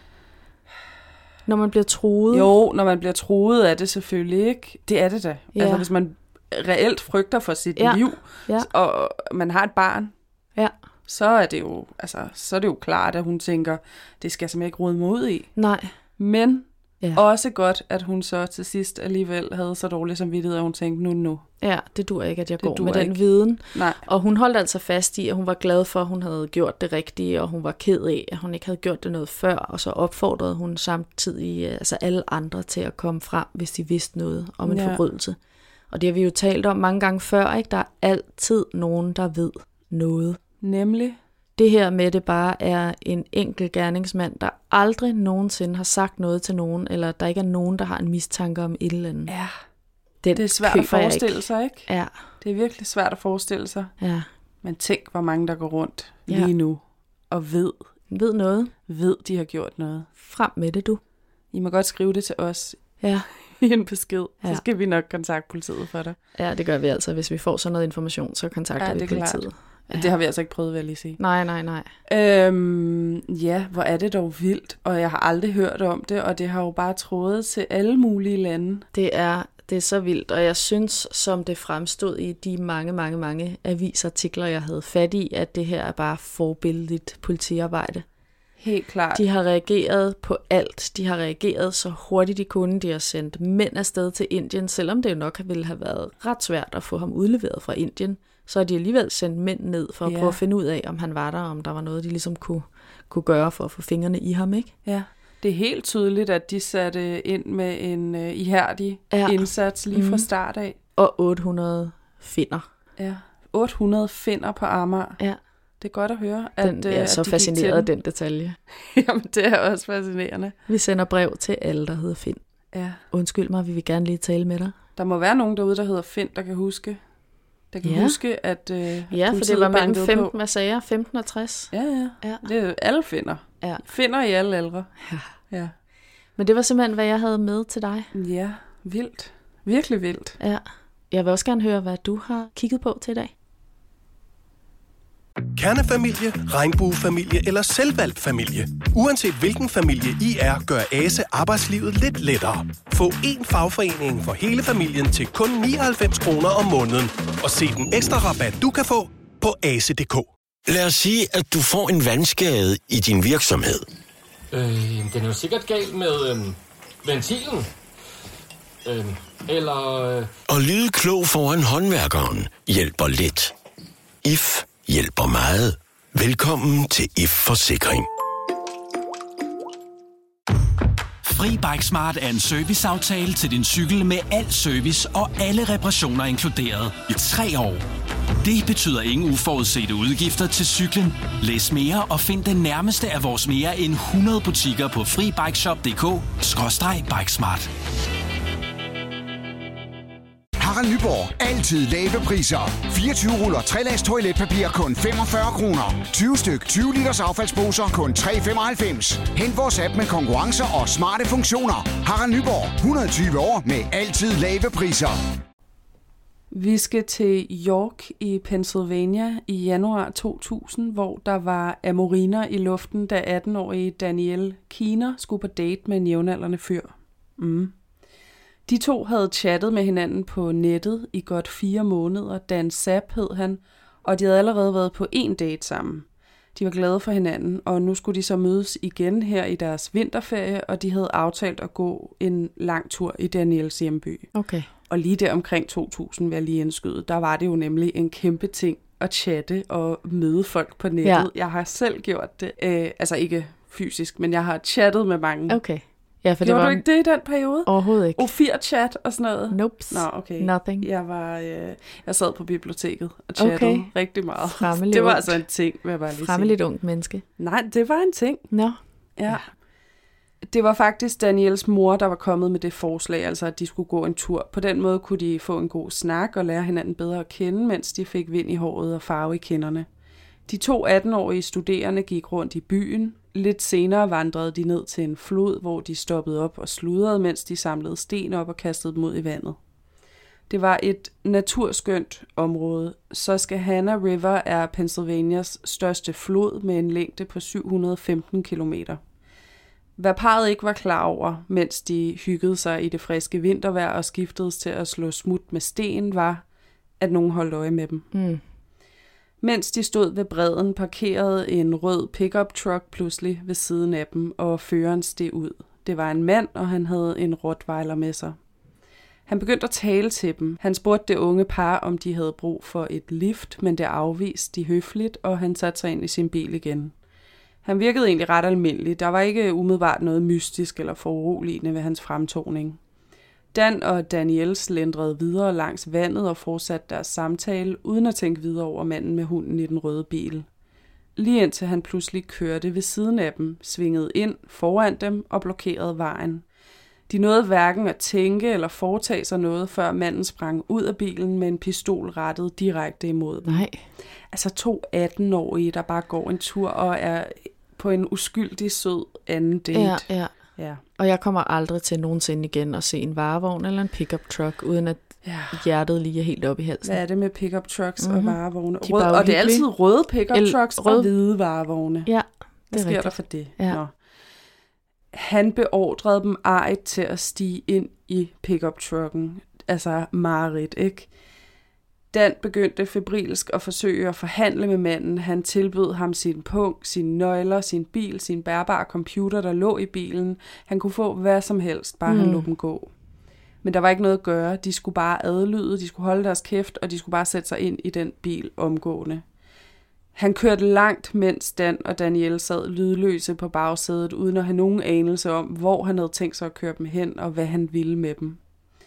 Når man bliver truet. Jo, når man bliver truet, er det selvfølgelig ikke. Det er det da. Ja. Altså, hvis man reelt frygter for sit ja. liv, ja. og man har et barn, ja. så er det jo, altså, så er det jo klart, at hun tænker, det skal jeg simpelthen ikke rode mig ud i. Nej. Men ja. også godt, at hun så til sidst alligevel havde så dårlig samvittighed, at hun tænkte, nu nu. Ja, det dur ikke, at jeg det går med ikke. den viden. Nej. Og hun holdt altså fast i, at hun var glad for, at hun havde gjort det rigtige, og hun var ked af, at hun ikke havde gjort det noget før, og så opfordrede hun samtidig altså alle andre til at komme frem, hvis de vidste noget om en ja. forbrydelse. Og det har vi jo talt om mange gange før, ikke? Der er altid nogen, der ved noget. Nemlig? Det her med, det bare er en enkelt gerningsmand, der aldrig nogensinde har sagt noget til nogen, eller der ikke er nogen, der har en mistanke om et eller andet. Ja, Den det er svært at forestille sig, ikke? Ja. Det er virkelig svært at forestille sig. Ja. Men tænk, hvor mange der går rundt ja. lige nu og ved. Ved noget. Ved, de har gjort noget. Frem med det, du. I må godt skrive det til os. Ja. I en besked. Ja. Så skal vi nok kontakte politiet for dig. Ja, det gør vi altså. Hvis vi får sådan noget information, så kontakter ja, vi politiet. Klart. Ja. Det har vi altså ikke prøvet, vil jeg lige sige. Nej, nej, nej. Øhm, ja, hvor er det dog vildt. Og jeg har aldrig hørt om det, og det har jo bare trådet til alle mulige lande. Det er, det er så vildt, og jeg synes, som det fremstod i de mange, mange, mange avisartikler, jeg havde fat i, at det her er bare forbilledligt politiarbejde. Helt klart. De har reageret på alt. De har reageret så hurtigt de kunne. De har sendt mænd afsted til Indien, selvom det jo nok ville have været ret svært at få ham udleveret fra Indien. Så har de alligevel sendt mænd ned for at ja. prøve at finde ud af, om han var der, om der var noget, de ligesom kunne, kunne gøre for at få fingrene i ham, ikke? Ja, det er helt tydeligt, at de satte ind med en uh, ihærdig ja. indsats lige mm. fra start af. Og otte hundrede finder. Ja, otte hundrede finner på Amager. Ja. Det er godt at høre. Den, at, jeg er at så de fascineret af den detalje. Jamen, det er også fascinerende. Vi sender brev til alle, der hedder Finn. Ja. Undskyld mig, vi vil gerne lige tale med dig. Der må være nogen derude, der hedder Finn, der kan huske, der kan ja. huske, at øh, ja, for det var mellem femten, hvad sagde jeg? femten og tres. Ja, ja. ja. Det er alle finder. Ja. Finder i alle aldre. Ja. ja. Men det var simpelthen, hvad jeg havde med til dig. Ja, vildt. Virkelig vildt. Ja. Jeg vil også gerne høre, hvad du har kigget på til i dag. Kernefamilie, regnbuefamilie eller selvvalgt familie. Uanset hvilken familie I er, gør A S E arbejdslivet lidt lettere. Få én fagforening for hele familien til kun nioghalvfems kroner om måneden. Og se den ekstra rabat, du kan få på A S E punktum d k. Lad os sige, at du får en vandskade i din virksomhed. Øh, den er jo sikkert galt med øh, ventilen. Øh, eller... Øh... Og lyde klog foran håndværkeren hjælper lidt. I F hjælper meget. Velkommen til I F Forsikring. FriBikeSmart er en serviceaftale til din cykel med al service og alle reparationer inkluderet i tre år. Det betyder ingen uforudsete udgifter til cyklen. Læs mere og find den nærmeste af vores mere end hundrede butikker på FriBikeShop punktum d k skråstreg bikesmart. Harald Nyborg. Altid lave priser. fireogtyve ruller tre-lags toiletpapir kun femogfyrre kroner. tyve styk tyve liters affaldsposer kun tre femoghalvfems. Hent vores app med konkurrencer og smarte funktioner. Harald Nyborg. hundrede og tyve år med altid lave priser. Vi skal til York i Pennsylvania i januar to tusind, hvor der var amoriner i luften, da atten-årige Danielle Keener skulle på date med en jævnaldrende fyr. Mm. De to havde chattet med hinanden på nettet i godt fire måneder. Dan Sapp hed han, og de havde allerede været på en date sammen. De var glade for hinanden, og nu skulle de så mødes igen her i deres vinterferie, og de havde aftalt at gå en lang tur i Danielles hjemby. Okay. Og lige der omkring to tusind, vil jeg lige indskyde, der var det jo nemlig en kæmpe ting at chatte og møde folk på nettet. Ja. Jeg har selv gjort det, øh, altså ikke fysisk, men jeg har chattet med mange. Okay. Ja, for Gjorde det var du ikke det i den periode? Overhovedet ikke. O fire chat og sådan noget? Nope. Nå, okay. Nothing. Jeg var, øh, jeg sad på biblioteket og chattede okay. rigtig meget. Fremmeligt det var ungt. altså en ting, vil jeg bare lige Fremmeligt ungt menneske. Nej, det var en ting. Nå. Ja. ja. Det var faktisk Danielles mor, der var kommet med det forslag, altså at de skulle gå en tur. På den måde kunne de få en god snak og lære hinanden bedre at kende, mens de fik vind i håret og farve i kinderne. De to atten-årige studerende gik rundt i byen. Lidt senere vandrede de ned til en flod, hvor de stoppede op og sludrede, mens de samlede sten op og kastede dem ud i vandet. Det var et naturskønt område. Susquehanna River er Pennsylvanias største flod med en længde på syv hundrede og femten kilometer. Hvad parret ikke var klar over, mens de hyggede sig i det friske vintervejr og skiftedes til at slå smut med sten, var, at nogen holdt øje med dem. Mm. Mens de stod ved bredden, parkerede en rød pickup truck pludselig ved siden af dem, og føreren steg ud. Det var en mand, og han havde en rottweiler med sig. Han begyndte at tale til dem. Han spurgte det unge par, om de havde brug for et lift, men det afviste de høfligt, og han satte sig ind i sin bil igen. Han virkede egentlig ret almindelig. Der var ikke umiddelbart noget mystisk eller foruroligende ved hans fremtoning. Dan og Danielle slendrede videre langs vandet og fortsatte deres samtale, uden at tænke videre over manden med hunden i den røde bil. Lige indtil han pludselig kørte ved siden af dem, svingede ind foran dem og blokerede vejen. De nåede hverken at tænke eller foretage sig noget, før manden sprang ud af bilen med en pistol rettet direkte imod dem. Nej. Altså to atten-årige, der bare går en tur og er på en uskyldig sød anden date. Ja, ja. Ja. Og jeg kommer aldrig til nogensinde igen at se en varevogn eller en pickup truck, uden at ja. hjertet lige er helt oppe i halsen. Hvad er det med pickup trucks mm-hmm. og varevogne? De Rød, og det er altid røde pickup trucks rød. og hvide varevogne. Ja, Hvad sker rigtigt. der for det? Ja. Nå. Han beordrede dem arigt til at stige ind i pickup trucken. Altså mareridt, ikke? Dan begyndte febrilsk at forsøge at forhandle med manden. Han tilbød ham sin pung, sine nøgler, sin bil, sin bærbare computer, der lå i bilen. Han kunne få hvad som helst, bare mm. han lå dem gå. Men der var ikke noget at gøre. De skulle bare adlyde, de skulle holde deres kæft, og de skulle bare sætte sig ind i den bil omgående. Han kørte langt, mens Dan og Danielle sad lydløse på bagsædet, uden at have nogen anelse om, hvor han havde tænkt sig at køre dem hen, og hvad han ville med dem.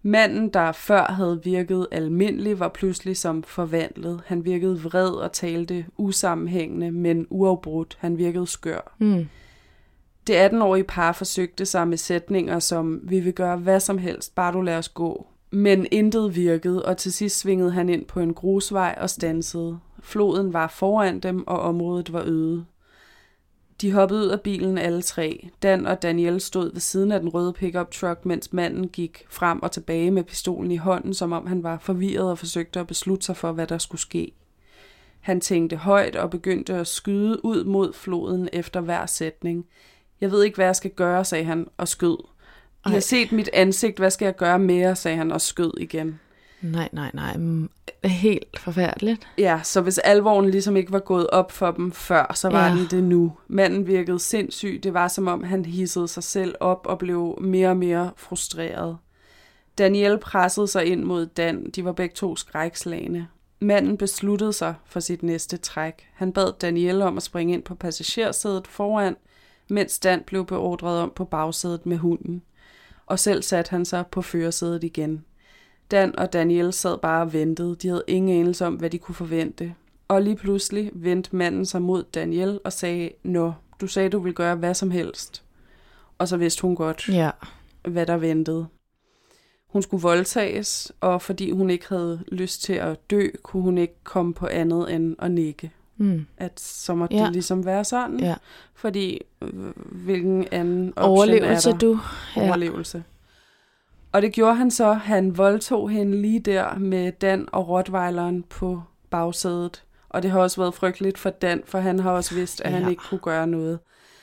Manden, der før havde virket almindelig, var pludselig som forvandlet. Han virkede vred og talte usammenhængende, men uafbrudt. Han virkede skør. Mm. Det atten-årige par forsøgte sig med sætninger som, vi vil gøre hvad som helst, bare du lader os gå. Men intet virkede, og til sidst svingede han ind på en grusvej og standsede. Floden var foran dem, og området var øde. De hoppede ud af bilen alle tre. Dan og Danielle stod ved siden af den røde pickup truck, mens manden gik frem og tilbage med pistolen i hånden, som om han var forvirret og forsøgte at beslutte sig for, hvad der skulle ske. Han tænkte højt og begyndte at skyde ud mod floden efter hver sætning. Jeg ved ikke, hvad jeg skal gøre, sagde han og skød. I har set mit ansigt, hvad skal jeg gøre mere, sagde han og skød igen. Nej, nej, nej. Helt forfærdeligt. Ja, så hvis alvoren ligesom ikke var gået op for dem før, så var ja. den det nu. Manden virkede sindssyg. Det var som om, han hissede sig selv op og blev mere og mere frustreret. Danielle pressede sig ind mod Dan. De var begge to skrækslagne. Manden besluttede sig for sit næste træk. Han bad Danielle om at springe ind på passagersædet foran, mens Dan blev beordret om på bagsædet med hunden. Og selv satte han sig på førersædet igen. Dan og Danielle sad bare og ventede. De havde ingen anelse om, hvad de kunne forvente. Og lige pludselig vendte manden sig mod Danielle og sagde, nå, du sagde, du ville gøre hvad som helst. Og så vidste hun godt, ja. hvad der ventede. Hun skulle voldtages, og fordi hun ikke havde lyst til at dø, kunne hun ikke komme på andet end at nikke. Mm. At så måtte ja. det ligesom være sådan. Ja. Fordi hvilken anden option Overlevelse, er der? du. Ja. Overlevelse. Og det gjorde han så. Han voldtog hende lige der med Dan og rottweileren på bagsædet. Og det har også været frygteligt for Dan, for han har også vidst, at ja. han ikke kunne gøre noget.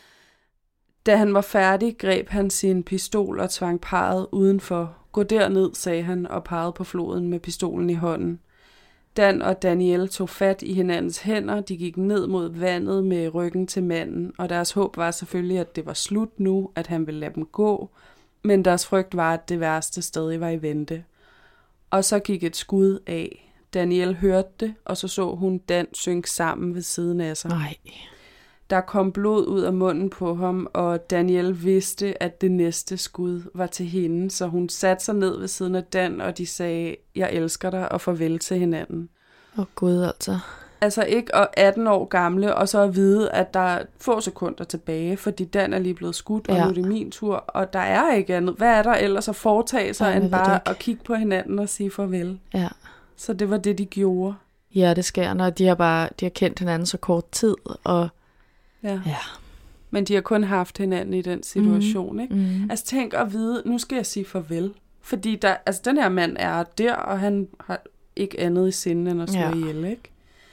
Da han var færdig, greb han sin pistol og tvang parret udenfor. Gå derned, sagde han og pegede på floden med pistolen i hånden. Dan og Danielle tog fat i hinandens hænder. De gik ned mod vandet med ryggen til manden, og deres håb var selvfølgelig, at det var slut nu, at han ville lade dem gå. Men deres frygt var, at det værste stadig var i vente. Og så gik et skud af. Danielle hørte det, og så så hun Dan synke sammen ved siden af sig. Nej. Der kom blod ud af munden på ham, og Danielle vidste, at det næste skud var til hende, så hun satte sig ned ved siden af Dan, og de sagde, jeg elsker dig, og farvel til hinanden. Åh oh, Gud, altså. Altså ikke og atten år gamle, og så at vide, at der er få sekunder tilbage, fordi Dan er lige blevet skudt, og ja. nu er det min tur, og der er ikke andet. Hvad er der ellers at foretage sig, end bare at kigge på hinanden og sige farvel? Ja. Så det var det, de gjorde. Ja, det sker, når de har bare de har kendt hinanden så kort tid, og ja. ja. Men de har kun haft hinanden i den situation, mm. ikke? Mm. Altså tænk at vide, nu skal jeg sige farvel. Fordi der, altså, den her mand er der, og han har ikke andet i sinde end at slå ja. ihjel, ikke?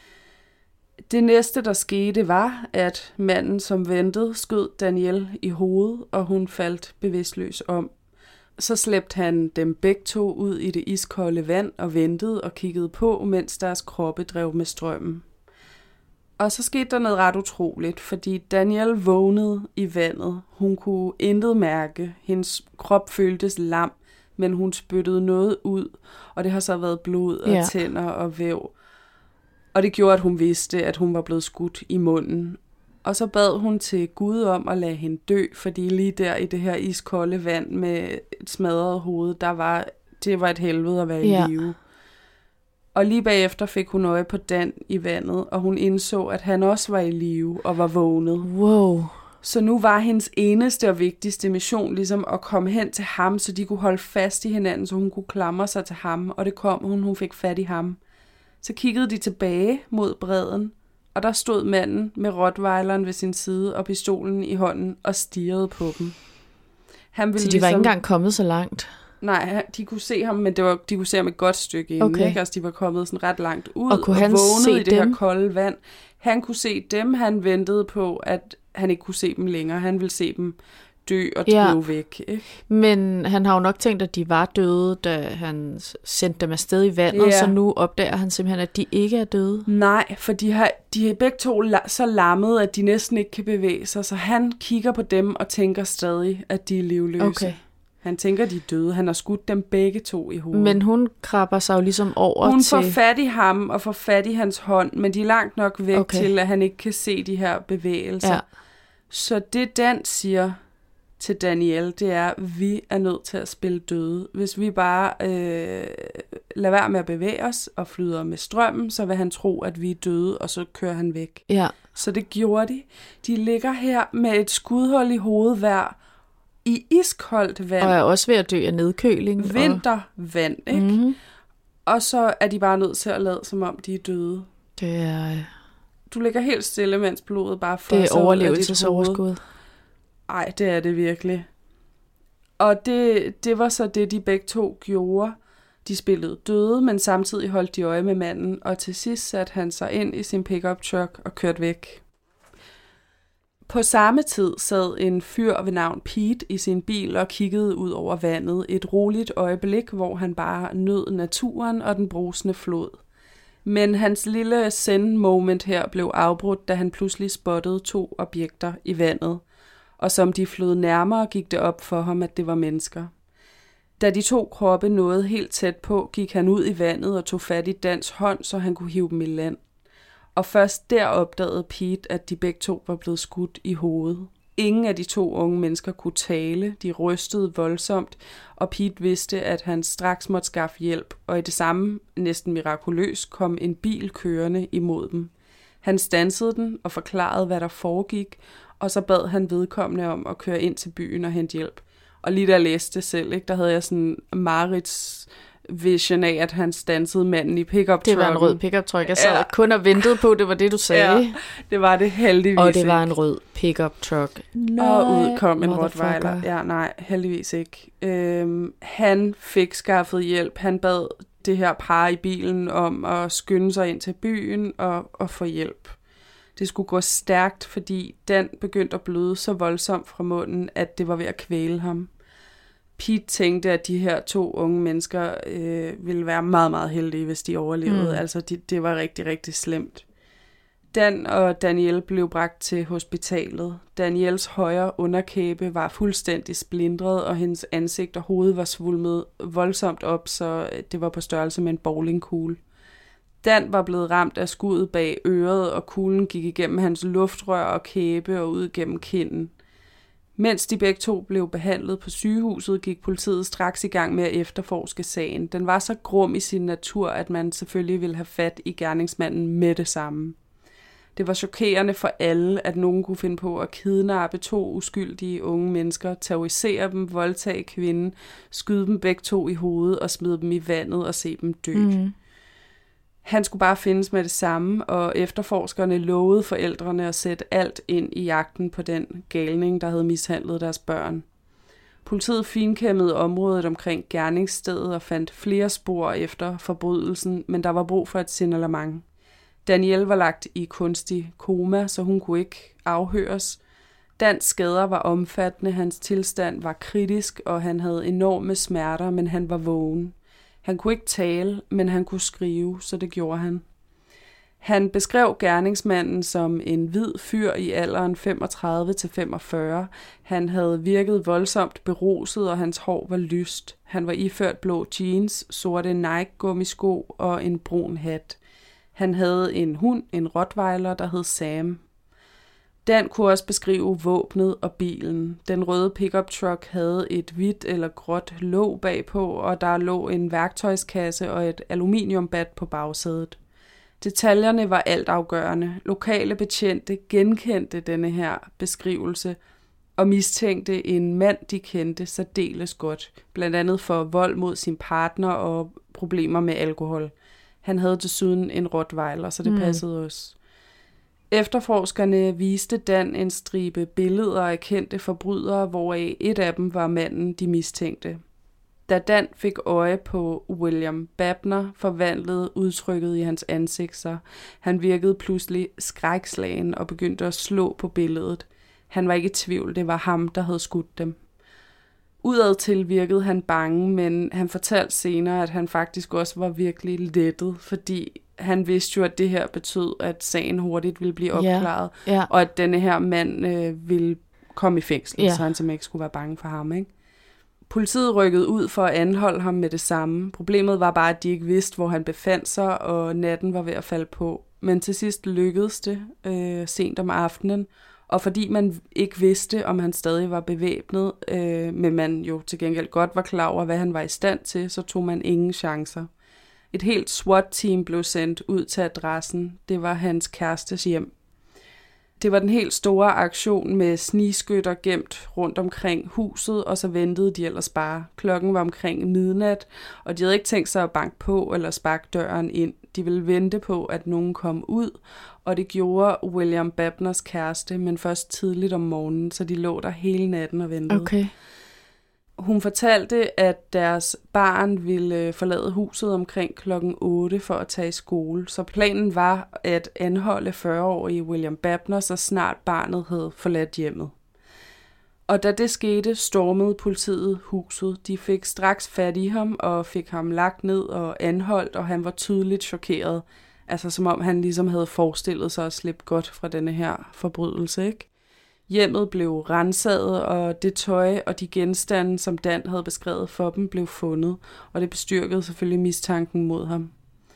Det næste, der skete, var, at manden, som ventede, skød Danielle i hovedet, og hun faldt bevidstløs om. Så slæbte han dem begge to ud i det iskolde vand og ventede og kiggede på, mens deres kroppe drev med strømmen. Og så skete der noget ret utroligt, fordi Danielle vågnede i vandet. Hun kunne intet mærke. Hendes krop føltes lam, men hun spyttede noget ud, og det har så været blod og ja. tænder og væv. Og det gjorde, at hun vidste, at hun var blevet skudt i munden. Og så bad hun til Gud om at lade hende dø, fordi lige der i det her iskolde vand med et smadret hoved, der var, det var et helvede at være i ja. live. Og lige bagefter fik hun øje på Dan i vandet, og hun indså, at han også var i live og var vågnet. Wow. Så nu var hendes eneste og vigtigste mission ligesom at komme hen til ham, så de kunne holde fast i hinanden, så hun kunne klamre sig til ham, og det kom hun, hun fik fat i ham. Så kiggede de tilbage mod bredden, og der stod manden med rottweileren ved sin side og pistolen i hånden og stirrede på dem. Han ville så de ligesom... var ikke engang kommet så langt? Nej, de kunne se ham, men det var, de kunne se ham et godt stykke inden. Okay. Ikke? Altså, de var kommet sådan ret langt ud og, kunne og han vågnede se i det dem? her kolde vand. Han kunne se dem, han ventede på, at han ikke kunne se dem længere. Han ville se dem dø og drive ja. væk. Ikke? Men han har jo nok tænkt, at de var døde, da han sendte dem afsted i vandet, ja. så nu opdager han simpelthen, at de ikke er døde. Nej, for de, har, de er begge to la- så lammede, at de næsten ikke kan bevæge sig, så han kigger på dem og tænker stadig, at de er livløse. Okay. Han tænker, de er døde. Han har skudt dem begge to i hovedet. Men hun krabber sig jo ligesom over hun til... Hun får fat i ham og får fat i hans hånd, men de er langt nok væk okay. til, at han ikke kan se de her bevægelser. Ja. Så det Dan siger, til Danielle, det er, at vi er nødt til at spille døde. Hvis vi bare øh, lader være med at bevæge os og flyder med strømmen, så vil han tro, at vi er døde, og så kører han væk. Ja. Så det gjorde de. De ligger her med et skudhul i hovedet hver, i iskoldt vand. Og er også ved at dø af nedkøling. Vintervand, ikke? Mm-hmm. Og så er de bare nødt til at lade, som om de er døde. Det er... Du ligger helt stille, mens blodet bare fosser. Det er overlevelsesoverskud. Ej, det er det virkelig. Og det, det var så det, de begge to gjorde. De spillede døde, men samtidig holdt de øje med manden, og til sidst satte han sig ind i sin pickup truck og kørte væk. På samme tid sad en fyr ved navn Pete i sin bil og kiggede ud over vandet. Et roligt øjeblik, hvor han bare nød naturen og den brusende flod. Men hans lille zen-moment her blev afbrudt, da han pludselig spottede to objekter i vandet. Og som de flød nærmere, gik det op for ham, at det var mennesker. Da de to kroppe nåede helt tæt på, gik han ud i vandet og tog fat i Dans hånd, så han kunne hive dem i land. Og først der opdagede Pete, at de begge to var blevet skudt i hovedet. Ingen af de to unge mennesker kunne tale, de rystede voldsomt, og Pete vidste, at han straks måtte skaffe hjælp, og i det samme, næsten mirakuløst, kom en bil kørende imod dem. Han standsede den og forklarede, hvad der foregik, og så bad han vedkommende om at køre ind til byen og hente hjælp. Og lige da jeg læste det selv, ikke, der havde jeg sådan Marits vision af, at han standsede manden i pickup-trucken. Det var en rød pickup-truck. Jeg sad ja. kun og ventede på, det var det, du sagde. Ja, det var det heldigvis. Og det var en rød pickup-truck. Og ud kom en rottweiler. Ja, nej, heldigvis ikke. Øhm, han fik skaffet hjælp. Han bad det her par i bilen om at skynde sig ind til byen og, og få hjælp. Det skulle gå stærkt, fordi den begyndte at bløde så voldsomt fra munden, at det var ved at kvæle ham. Pete tænkte, at de her to unge mennesker øh, ville være meget, meget heldige, hvis de overlevede. Mm. Altså, de, det var rigtig, rigtig slemt. Dan og Danielle blev bragt til hospitalet. Danielles højre underkæbe var fuldstændig splintret, og hendes ansigt og hoved var svulmet voldsomt op, så det var på størrelse med en bowlingkugle. Dan var blevet ramt af skuddet bag øret, og kuglen gik igennem hans luftrør og kæbe og ud gennem kinden. Mens de begge to blev behandlet på sygehuset, gik politiet straks i gang med at efterforske sagen. Den var så grum i sin natur, at man selvfølgelig ville have fat i gerningsmanden med det samme. Det var chokerende for alle, at nogen kunne finde på at kidnappe to uskyldige unge mennesker, terrorisere dem, voldtage kvinden, skyde dem begge to i hovedet og smide dem i vandet og se dem dø. Mm. Han skulle bare findes med det samme, og efterforskerne lovede forældrene at sætte alt ind i jagten på den galning, der havde mishandlet deres børn. Politiet finkæmmede området omkring gerningsstedet og fandt flere spor efter forbrydelsen, men der var brug for et signalement. Danielle var lagt i kunstig koma, så hun kunne ikke afhøres. Dans skader var omfattende, hans tilstand var kritisk, og han havde enorme smerter, men han var vågen. Han kunne ikke tale, men han kunne skrive, så det gjorde han. Han beskrev gerningsmanden som en hvid fyr i alderen femogtredive til femogfyrre. Han havde virket voldsomt beruset, og hans hår var lyst. Han var iført blå jeans, sorte Nike-gummisko og en brun hat. Han havde en hund, en rottweiler, der hed Sam. Dan kunne også beskrive våbnet og bilen. Den røde pickup truck havde et hvidt eller gråt låg bagpå, og der lå en værktøjskasse og et aluminiumbat på bagsædet. Detaljerne var altafgørende. Lokale betjente genkendte denne her beskrivelse og mistænkte en mand, de kendte særdeles godt, blandt andet for vold mod sin partner og problemer med alkohol. Han havde desuden en rottweiler, så det mm. passede også. Efterforskerne viste Dan en stribe billeder af kendte forbrydere, hvoraf et af dem var manden, de mistænkte. Da Dan fik øje på William Babner, forvandlede udtrykket i hans ansigt sig. Han virkede pludselig skrækslagen og begyndte at slå på billedet. Han var ikke i tvivl, det var ham, der havde skudt dem. Udadtil virkede han bange, men han fortalte senere, at han faktisk også var virkelig lettet, fordi han vidste jo, at det her betød, at sagen hurtigt ville blive opklaret, yeah, yeah. og at denne her mand øh, ville komme i fængsel, yeah. så han simpelthen ikke skulle være bange for ham, ikke? Politiet rykkede ud for at anholde ham med det samme. Problemet var bare, at de ikke vidste, hvor han befandt sig, og natten var ved at falde på. Men til sidst lykkedes det øh, sent om aftenen, Og fordi man ikke vidste, om han stadig var bevæbnet, øh, men man jo til gengæld godt var klar over, hvad han var i stand til, så tog man ingen chancer. Et helt SWAT-team blev sendt ud til adressen. Det var hans kærestes hjem. Det var den helt store aktion med snigskytter gemt rundt omkring huset, og så ventede de ellers bare. Klokken var omkring midnat, og de havde ikke tænkt sig at banke på eller sparke døren ind. De ville vente på, at nogen kom ud, og det gjorde William Babners kæreste, men først tidligt om morgenen, så de lå der hele natten og ventede. Okay. Hun fortalte, at deres barn ville forlade huset omkring klokken otte for at tage i skole, så planen var at anholde fyrre-årige William Babner, så snart barnet havde forladt hjemmet. Og da det skete, stormede politiet huset. De fik straks fat i ham og fik ham lagt ned og anholdt, og han var tydeligt chokeret. Altså som om han ligesom havde forestillet sig at slippe godt fra denne her forbrydelse, ikke? Hjemmet blev renset, og det tøj og de genstande, som Dan havde beskrevet for dem, blev fundet, og det bestyrkede selvfølgelig mistanken mod ham.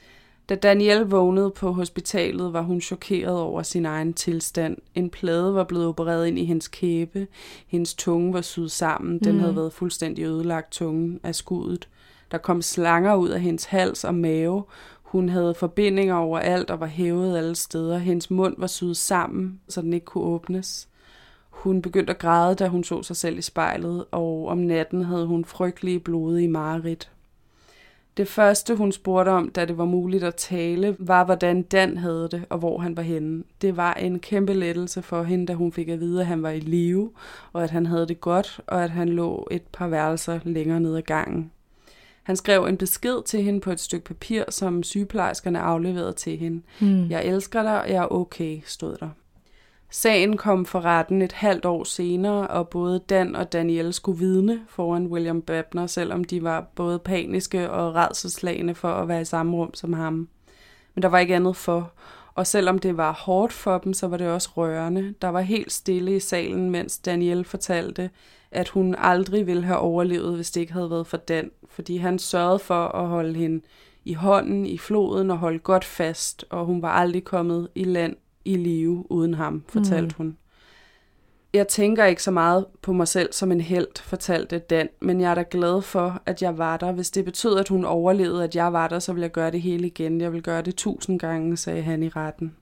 Da Danielle vågnede på hospitalet, var hun chokeret over sin egen tilstand. En plade var blevet opereret ind i hendes kæbe, hendes tunge var syet sammen, den havde været fuldstændig ødelagt tungen af skuddet. Der kom slanger ud af hendes hals og mave, hun havde forbindinger overalt og var hævet alle steder, hendes mund var syet sammen, så den ikke kunne åbnes. Hun begyndte at græde, da hun så sig selv i spejlet, og om natten havde hun frygtelige blodige mareridt. Det første, hun spurgte om, da det var muligt at tale, var, hvordan Dan havde det, og hvor han var henne. Det var en kæmpe lettelse for hende, da hun fik at vide, at han var i live, og at han havde det godt, og at han lå et par værelser længere ned ad gangen. Han skrev en besked til hende på et stykke papir, som sygeplejerskerne afleverede til hende. Mm. Jeg elsker dig, jeg er okay, stod der. Sagen kom for retten et halvt år senere, og både Dan og Danielle skulle vidne foran William Babner, selvom de var både paniske og rædselsslagne for at være i samme rum som ham. Men der var ikke andet for, og selvom det var hårdt for dem, så var det også rørende. Der var helt stille i salen, mens Danielle fortalte, at hun aldrig ville have overlevet, hvis det ikke havde været for Dan, fordi han sørgede for at holde hende i hånden i floden og holde godt fast, og hun var aldrig kommet i land i live uden ham, fortalte mm. hun. Jeg tænker ikke så meget på mig selv som en helt, fortalte Dan, men jeg er da glad for, at jeg var der. Hvis det betød, at hun overlevede, at jeg var der, så ville jeg gøre det hele igen. Jeg vil gøre det tusind gange, sagde han i retten.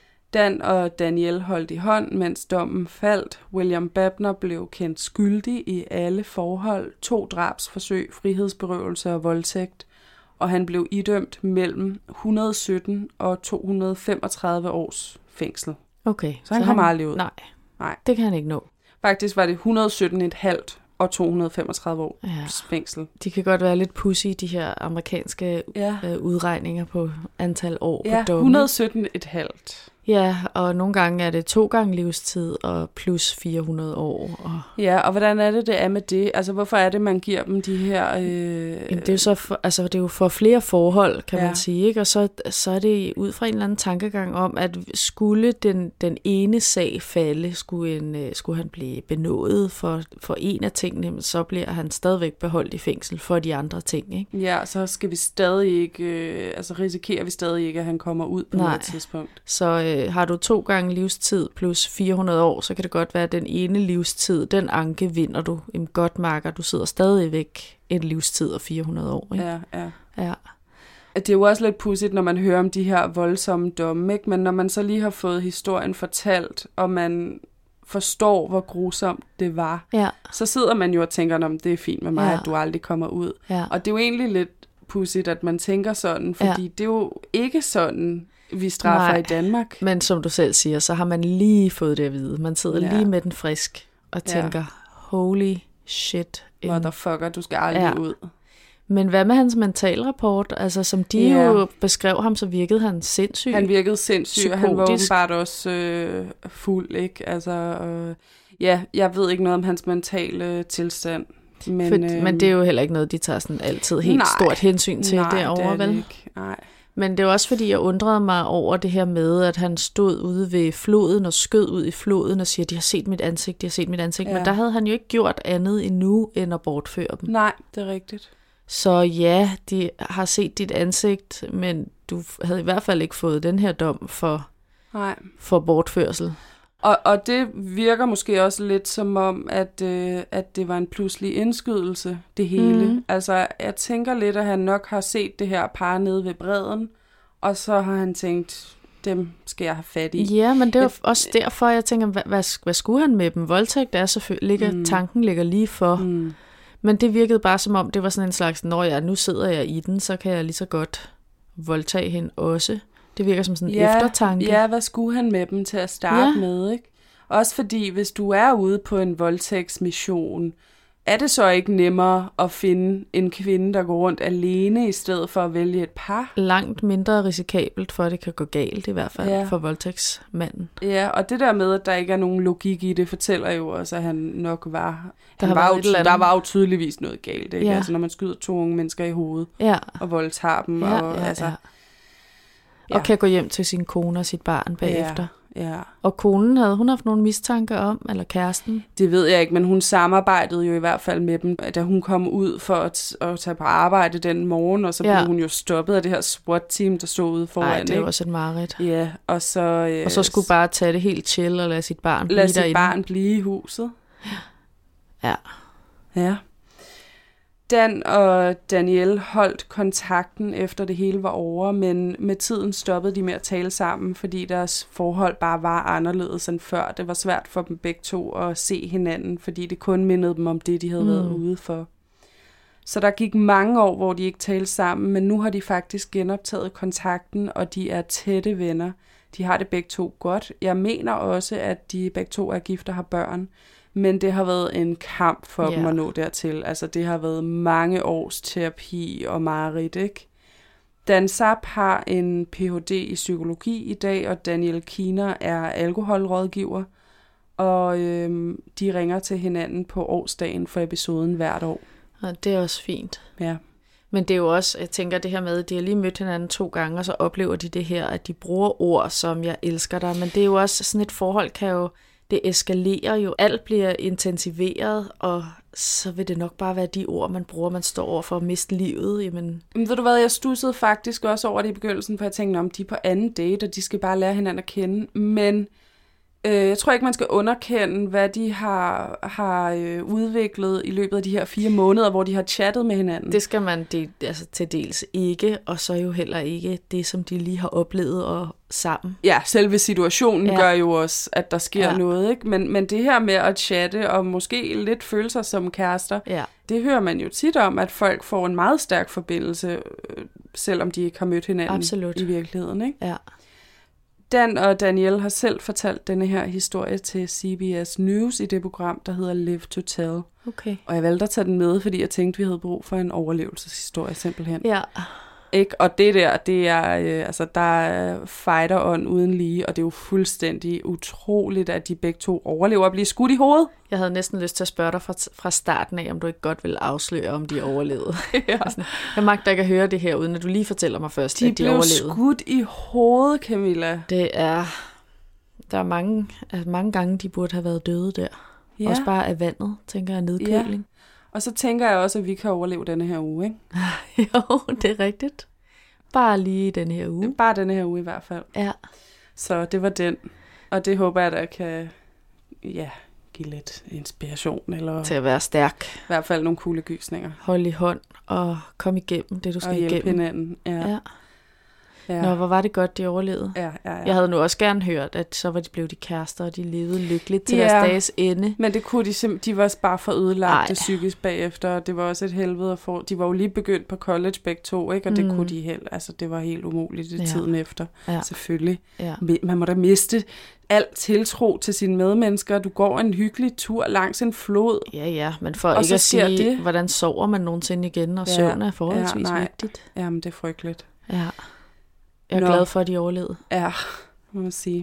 Dan og Danielle holdt i hånd, mens dommen faldt. William Babner blev kendt skyldig i alle forhold, to drabsforsøg, frihedsberøvelse og voldtægt, og han blev idømt mellem et hundrede og sytten og to hundrede og femogtredive års fængsel. Okay. Så han så kom han... aldrig ud. Nej, Nej, det kan han ikke nå. Faktisk var det et hundrede og sytten komma fem og to hundrede og femogtredive års ja. fængsel. De kan godt være lidt pussy, de her amerikanske ja. øh, udregninger på antal år ja, på domme. et hundrede og sytten komma fem. Ja, og nogle gange er det to gange livstid og plus fire hundrede år. Og... Ja, og hvordan er det, det er med det? Altså, hvorfor er det, man giver dem de her... Øh... Jamen, det er jo så for, altså, det er jo for flere forhold, kan ja. man sige, ikke? Og så, så er det ud fra en eller anden tankegang om, at skulle den, den ene sag falde, skulle, en, skulle han blive benådet for, for en af tingene, så bliver han stadigvæk beholdt i fængsel for de andre ting, ikke? Ja, så skal vi stadig ikke... Øh, altså, risikerer vi stadig ikke, at han kommer ud på Nej. noget tidspunkt. Så... Øh, har du to gange livstid plus fire hundrede år, så kan det godt være, at den ene livstid, den anke vinder du. En godt marker, du sidder stadigvæk en livstid og fire hundrede år. Ikke? Ja, ja. ja. Det er jo også lidt pudsigt, når man hører om de her voldsomme domme, ikke? Men når man så lige har fået historien fortalt, og man forstår, hvor grusomt det var, ja. så sidder man jo og tænker, om det er fint med mig, ja. at du aldrig kommer ud. Ja. Og det er jo egentlig lidt pudsigt, at man tænker sådan, fordi ja. det er jo ikke sådan... vi straffer Nej, i Danmark. Men som du selv siger, så har man lige fået det at vide. Man sidder ja. lige med den frisk og tænker, ja. holy shit. Motherfucker, du skal aldrig ja. ud. Men hvad med hans mentalrapport? Altså, som de ja. jo beskrev ham, så virkede han sindssyg. Han virkede sindssyg, og han var åbenbart også øh, fuld, ikke? Altså, øh, ja, jeg ved ikke noget om hans mentale tilstand. Men, For, øh, men det er jo heller ikke noget, de tager sådan altid helt nej, stort hensyn til nej, derovre, det er vel? Ikke. Nej. Men det er også fordi, jeg undrede mig over det her med, at han stod ude ved floden og skød ud i floden og siger, de har set mit ansigt, de har set mit ansigt. Ja. Men der havde han jo ikke gjort andet endnu, end at bortføre dem. Nej, det er rigtigt. Så ja, de har set dit ansigt, men du havde i hvert fald ikke fået den her dom for, Nej. for bortførsel. Og, og det virker måske også lidt som om, at, øh, at det var en pludselig indskydelse, det hele. Mm. Altså, jeg tænker lidt, at han nok har set det her par nede ved bredden, og så har han tænkt, dem skal jeg have fat i. Ja, men det er jo også derfor, jeg tænker, hvad, hvad, hvad skulle han med dem? Voldtægt er selvfølgelig, ligger, mm. tanken ligger lige for. Mm. Men det virkede bare som om, det var sådan en slags, når jeg nu sidder jeg i den, så kan jeg lige så godt voldtage hende også. Det virker som sådan en ja, eftertanke. Ja, hvad skulle han med dem til at starte ja. med, ikke? Også fordi, hvis du er ude på en voldtægtsmission, er det så ikke nemmere at finde en kvinde, der går rundt alene, i stedet for at vælge et par? Langt mindre risikabelt, for at det kan gå galt, i hvert fald ja. for voldtægtsmanden. Ja, og det der med, at der ikke er nogen logik i det, fortæller jo også, at han nok var... Der, han var jo, der var jo tydeligvis noget galt, ikke? Ja. Altså, når man skyder to unge mennesker i hovedet, ja. og voldtager dem, ja, og ja, altså... Ja. Ja. Og kan gå hjem til sin kone og sit barn bagefter. Ja, ja. Og konen, havde hun haft nogle mistanker om, eller kæresten? Det ved jeg ikke, men hun samarbejdede jo i hvert fald med dem, da hun kom ud for at, at tage på arbejde den morgen, og så ja. blev hun jo stoppet af det her SWAT-team, der stod ude foran. Nej, det var også et mareridt. Ja, og så... Øh, og så skulle bare tage det helt chill og lade sit barn blive derinde. Lade sit barn blive i huset. Ja. Ja. Dan og Danielle holdt kontakten efter det hele var over, men med tiden stoppede de med at tale sammen, fordi deres forhold bare var anderledes end før. Det var svært for dem begge to at se hinanden, fordi det kun mindede dem om det, de havde mm. været ude for. Så der gik mange år, hvor de ikke talte sammen, men nu har de faktisk genoptaget kontakten, og de er tætte venner. De har det begge to godt. Jeg mener også, at de begge to er gift og har børn. Men det har været en kamp for yeah. dem at nå dertil. Altså, det har været mange års terapi og mareridt, ikke? Dan Zapp har en P H D i psykologi i dag, og Daniel Kiener er alkoholrådgiver. Og øhm, de ringer til hinanden på årsdagen for episoden hvert år. Og det er også fint. Ja. Men det er jo også, jeg tænker det her med, at de har lige mødt hinanden to gange, og så oplever de det her, at de bruger ord, som jeg elsker dig. Men det er jo også, sådan et forhold kan jo... Det eskalerer jo, alt bliver intensiveret, og så vil det nok bare være de ord, man bruger, man står over for at miste livet. Jamen. Men ved du hvad, jeg stussede faktisk også over det i begyndelsen, for jeg tænkte, om de er på anden date, og de skal bare lære hinanden at kende. Men øh, jeg tror ikke, man skal underkende, hvad de har, har øh, udviklet i løbet af de her fire måneder, hvor de har chattet med hinanden. Det skal man del, altså, til dels ikke, og så jo heller ikke det, som de lige har oplevet og sammen. Ja, selve situationen ja. gør jo også, at der sker ja. noget, ikke? Men, men det her med at chatte og måske lidt føle sig som kærester, ja. det hører man jo tit om, at folk får en meget stærk forbindelse, selvom de ikke har mødt hinanden Absolut. i virkeligheden, ikke? Ja. Dan og Danielle har selv fortalt denne her historie til C B S News i det program, der hedder Live to Tell. Okay. Og jeg valgte at tage den med, fordi jeg tænkte, vi havde brug for en overlevelseshistorie simpelthen. Ja. Ikke? Og det der, det er, øh, altså, der er fighter-ånd uden lige, og det er jo fuldstændig utroligt, at de begge to overlever at blive skudt i hovedet. Jeg havde næsten lyst til at spørge dig fra, fra starten af, om du ikke godt ville afsløre, om de overlevede. Ja. Jeg magter ikke at høre det her, uden at du lige fortæller mig først, de at de overlevede. De blev skudt i hovedet, Camilla. Det er, der er mange, altså mange gange, de burde have været døde der. Ja. Også bare af vandet, tænker jeg, nedkøling. Ja. Og så tænker jeg også, at vi kan overleve denne her uge, ikke? Jo, det er rigtigt. Bare lige den her uge. Bare denne her uge i hvert fald. Ja. Så det var den. Og det håber jeg, der kan ja, give lidt inspiration. Eller til at være stærk. I hvert fald nogle kuldegysninger. Hold i hånd og kom igennem det, du skal igennem. Og hjælpe hinanden. Ja. Ja. Ja. Nå, hvor var det godt, de overlevede. Ja, ja, ja. Jeg havde nu også gerne hørt, at så var de blevet de kærester, og de levede lykkeligt til ja. deres dages ende. Men det kunne de simpelthen, de var bare for ødelagt det psykisk bagefter, og det var også et helvede at få. De var jo lige begyndt på college begge to, ikke? Og det mm. kunne de heller. Altså, det var helt umuligt i ja. tiden efter. Ja. Selvfølgelig. Ja. Man må da miste alt tiltro til sine medmennesker. Du går en hyggelig tur langs en flod. Ja, ja, men for ikke at sige, det. hvordan sover man nogensinde igen, og ja. søvn er forholdsvis ja, vigtigt. Jamen, det er frygteligt. Ja. Jeg er Nå. glad for, at de overlevede. Ja, må man sige.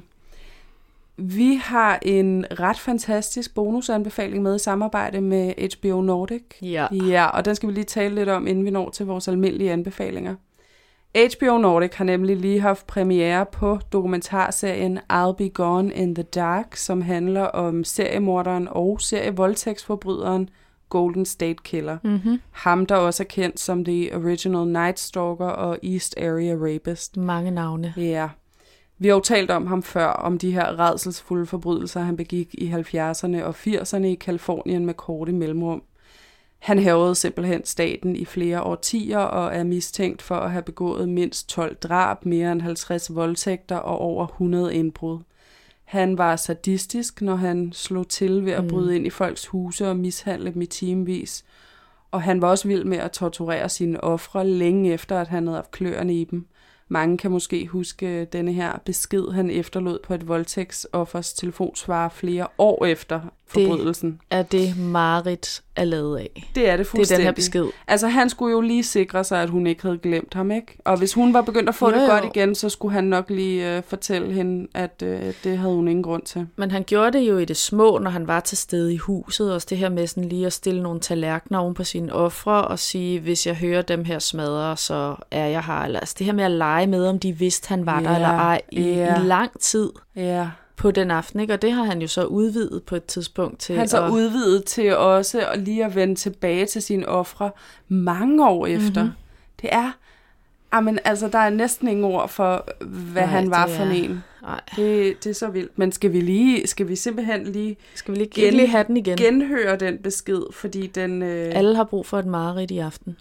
Vi har en ret fantastisk bonusanbefaling med i samarbejde med H B O Nordic. Ja. Ja, og den skal vi lige tale lidt om, inden vi når til vores almindelige anbefalinger. H B O Nordic har nemlig lige haft premiere på dokumentarserien I'll Be Gone in the Dark, som handler om seriemorderen og serievoldtægtsforbryderen Golden State Killer. Mm-hmm. Ham, der også er kendt som The Original Night Stalker og East Area Rapist. Mange navne. Ja. Vi har jo talt om ham før, om de her rædselsfulde forbrydelser, han begik i halvfjerdserne og firserne i Californien med korte mellemrum. Han hærgede simpelthen staten i flere årtier og er mistænkt for at have begået mindst tolv drab, mere end halvtreds voldtægter og over hundrede indbrud. Han var sadistisk, når han slog til ved at bryde ind i folks huse og mishandle dem i timevis. Og han var også vild med at torturere sine ofre længe efter, at han havde haft kløerne i dem. Mange kan måske huske denne her besked, han efterlod på et voldtægtsoffers telefonsvarer flere år efter forbrydelsen. Det er det, Marit er lavet af. Det er det fuldstændig. Det er den her besked. Altså, han skulle jo lige sikre sig, at hun ikke havde glemt ham, ikke? Og hvis hun var begyndt at få jo, det godt jo. igen, så skulle han nok lige uh, fortælle hende, at uh, det havde hun ingen grund til. Men han gjorde det jo i det små, når han var til stede i huset. Også det her med sådan lige at stille nogle tallerkener oven på sine ofre og sige, hvis jeg hører dem her smadre, så er jeg her. Eller, altså det her med at lege med, om de vidste, han var yeah, der eller ej i, yeah. i lang tid. Ja. Yeah. På den aften, ikke? Og det har han jo så udvidet på et tidspunkt til. Han så at... udvidet til også at lige at vende tilbage til sine ofre mange år efter. Mm-hmm. Det er, amen, altså der er næsten ingen ord for, hvad Nej, han var for er... en. Det, det er så vildt. Men skal vi lige, skal vi simpelthen lige, skal vi lige, gen... lige have den igen? genhøre den besked, fordi den... Øh... Alle har brug for et mareridt i aften.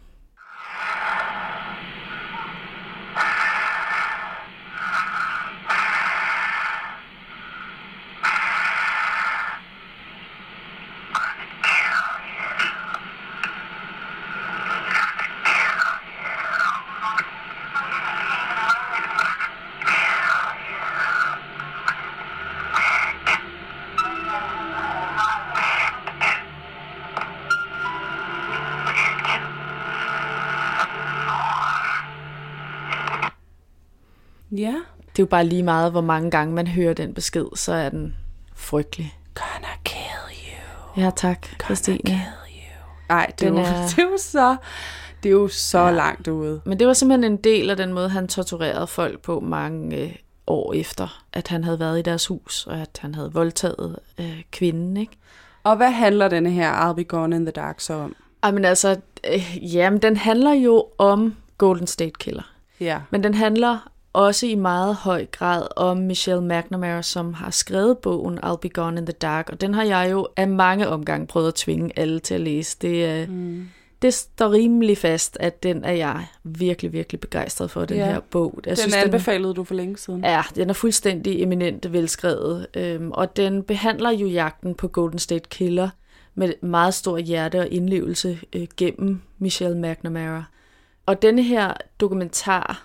Ja. Det er jo bare lige meget, hvor mange gange man hører den besked, så er den frygtelig. Gonna kill you. Ja, tak, Christine. Gonna kill you. Ej, det, er... det er jo så, det er jo så ja. langt ude. Men det var simpelthen en del af den måde, han torturerede folk på mange øh, år efter, at han havde været i deres hus, og at han havde voldtaget øh, kvinden, ikke? Og hvad handler denne her I'll Be Gone in the Dark så om? Ej, men altså, øh, jamen, den handler jo om Golden State Killer. Ja. Men den handler også i meget høj grad om Michelle McNamara, som har skrevet bogen I'll Be Gone in the Dark, og den har jeg jo af mange omgange prøvet at tvinge alle til at læse. Det, mm. det står rimelig fast, at den er jeg virkelig, virkelig begejstret for, den ja. her bog. Jeg den synes, anbefalede den, du for længe siden. Ja, den er fuldstændig eminent velskrevet, øhm, og den behandler jo jagten på Golden State Killer med meget stor hjerte og indlevelse øh, gennem Michelle McNamara. Og denne her dokumentar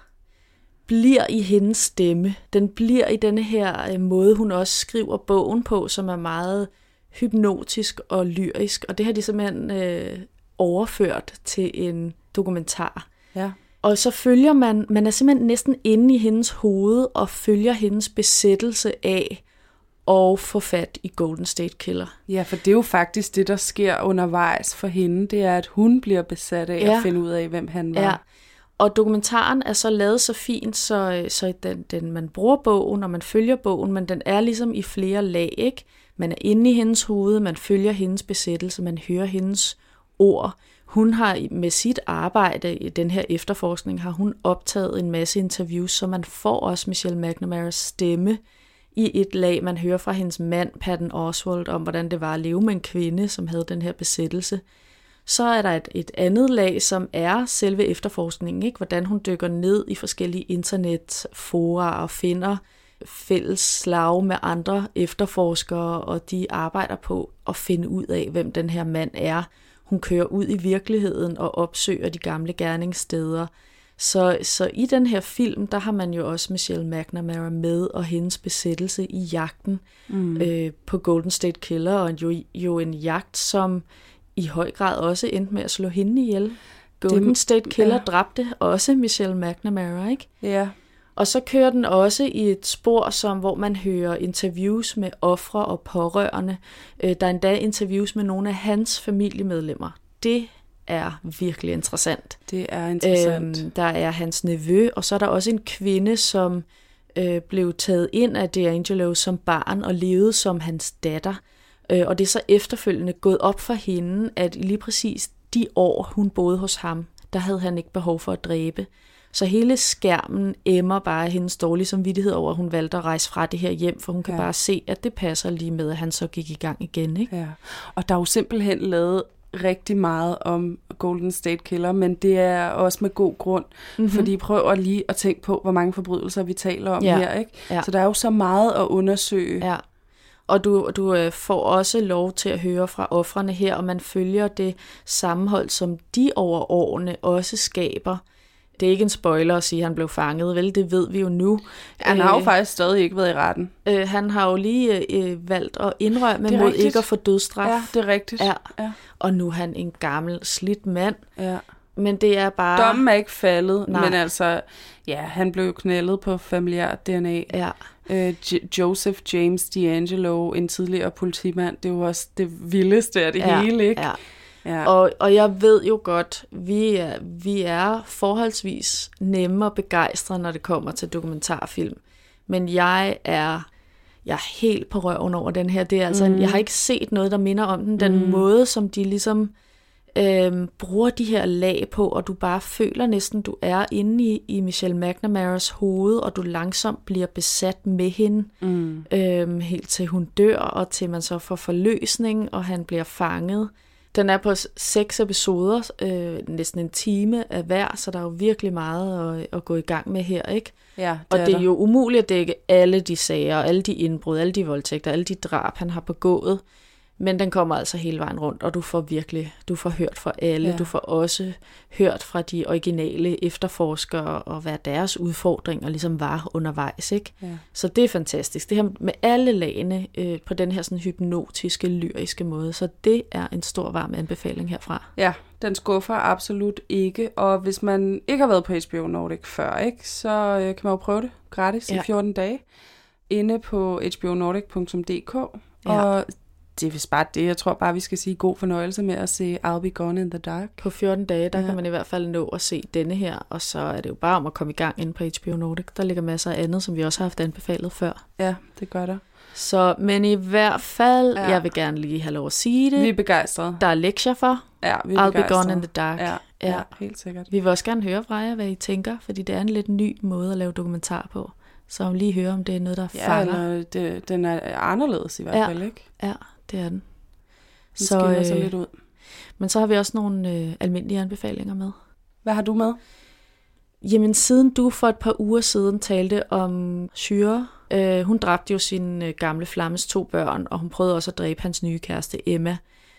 bliver i hendes stemme. Den bliver i denne her måde, hun også skriver bogen på, som er meget hypnotisk og lyrisk. Og det har de simpelthen øh, overført til en dokumentar. Ja. Og så følger man, man er simpelthen næsten inde i hendes hoved og følger hendes besættelse af og få fat i Golden State Killer. Ja, for det er jo faktisk det, der sker undervejs for hende. Det er, at hun bliver besat af ja. at finde ud af, hvem han var. Ja. Og dokumentaren er så lavet så fint, så, så den, den, man bruger bogen, og man følger bogen, men den er ligesom i flere lag, ikke? Man er inde i hendes hoved, man følger hendes besættelse, man hører hendes ord. Hun har med sit arbejde i den her efterforskning, har hun optaget en masse interviews, så man får også Michelle McNamaras stemme i et lag. Man hører fra hendes mand, Patton Oswalt, om hvordan det var at leve med en kvinde, som havde den her besættelse. Så er der et, et andet lag, som er selve efterforskningen, ikke? Hvordan hun dykker ned i forskellige internetfora og finder fælles slag med andre efterforskere, og de arbejder på at finde ud af, hvem den her mand er. Hun kører ud i virkeligheden og opsøger de gamle gerningssteder. Så, så i den her film, der har man jo også Michelle McNamara med, og hendes besættelse i jagten mm. øh, på Golden State Killer, og jo, jo en jagt, som i høj grad også endte med at slå hende ihjel. Golden det, State Killer ja. dræbte også Michelle McNamara, ikke? Ja. Og så kører den også i et spor, som, hvor man hører interviews med ofre og pårørende. Der er endda interviews med nogle af hans familiemedlemmer. Det er virkelig interessant. Det er interessant. Øhm, der er hans nevø, og så er der også en kvinde, som øh, blev taget ind af DeAngelo som barn og levede som hans datter. Øh, og det er så efterfølgende gået op for hende, at lige præcis de år, hun boede hos ham, der havde han ikke behov for at dræbe. Så hele skærmen emmer bare hendes dårlige samvittighed over, at hun valgte at rejse fra det her hjem, for hun kan ja. bare se, at det passer lige med, at han så gik i gang igen. Ikke? Ja. Og der er jo simpelthen lavet rigtig meget om Golden State Killer, men det er også med god grund, mm-hmm. fordi prøver lige at tænke på, hvor mange forbrydelser vi taler om ja. her. Ikke? Ja. Så der er jo så meget at undersøge. Ja. Og du, du får også lov til at høre fra ofrene her, og man følger det sammenhold, som de over årene også skaber. Det er ikke en spoiler at sige, at han blev fanget, vel? Det ved vi jo nu. Han har jo øh, faktisk stadig ikke været i retten. Øh, han har jo lige øh, valgt at indrømme mod rigtigt. ikke at få dødsstraf. Ja, det er rigtigt. Ja. Ja. Og nu er han en gammel, slidt mand. Ja. Men det er bare... Dommen er ikke faldet, Nej. men altså, ja, han blev knældet på familiær D N A. Ja. Øh, J- Joseph James D'Angelo, en tidligere politimand, det er jo også det vildeste af det ja. hele, ikke? Ja. Ja. Og, og jeg ved jo godt, vi er, vi er forholdsvis nemme og begejstrede, når det kommer til dokumentarfilm. Men jeg er, jeg er helt på røven over den her. Det er altså, mm. Jeg har ikke set noget, der minder om den. Den mm. måde, som de ligesom øhm, bruger de her lag på, og du bare føler næsten, du er inde i, i Michelle McNamara's hoved, og du langsomt bliver besat med hende, mm. øhm, helt til hun dør, og til man så får forløsning, og han bliver fanget. Den er på seks episoder, øh, næsten en time af hver, så der er jo virkelig meget at, at gå i gang med her, ikke? Ja, det og er det er der. jo umuligt at dække alle de sager, alle de indbrud, alle de voldtægter, alle de drab, han har begået. Men den kommer altså hele vejen rundt, og du får virkelig, du får hørt fra alle. Ja. Du får også hørt fra de originale efterforskere, og hvad deres udfordringer ligesom var undervejs, ikke? Ja. Så det er fantastisk. Det her med alle lagene øh, på den her sådan hypnotiske, lyriske måde. Så det er en stor varm anbefaling herfra. Ja, den skuffer absolut ikke. Og hvis man ikke har været på H B O Nordic før, ikke, så øh, kan man jo prøve det gratis ja. i fjorten dage inde på h b o nordic punktum d k. Ja. Og det er vist bare det. Jeg tror bare, vi skal sige god fornøjelse med at se I'll Be Gone in the Dark. På fjorten dage, der ja. kan man i hvert fald nå at se denne her, og så er det jo bare om at komme i gang inde på H B O Nordic. Der ligger masser af andet, som vi også har haft anbefalet før. Ja, det gør der. Så, men i hvert fald, ja. jeg vil gerne lige have lov at sige det. Vi er begejstrede. Der er lektier for. Ja, vi er I'll Be Gone in the Dark. Ja, ja, ja, helt sikkert. Vi vil også gerne høre fra jer, hvad I tænker, fordi det er en lidt ny måde at lave dokumentar på. Så lige høre, om det er noget, der ja, fanger. Ja, det, den er anderledes i hvert ja. fald, ikke? Ja, det er den. Den så, skiller sig øh, lidt ud. Men så har vi også nogle øh, almindelige anbefalinger med. Hvad har du med? Jamen, siden du for et par uger siden talte om Syre, øh, hun dræbte jo sin øh, gamle Flammes to børn, og hun prøvede også at dræbe hans nye kæreste Emma.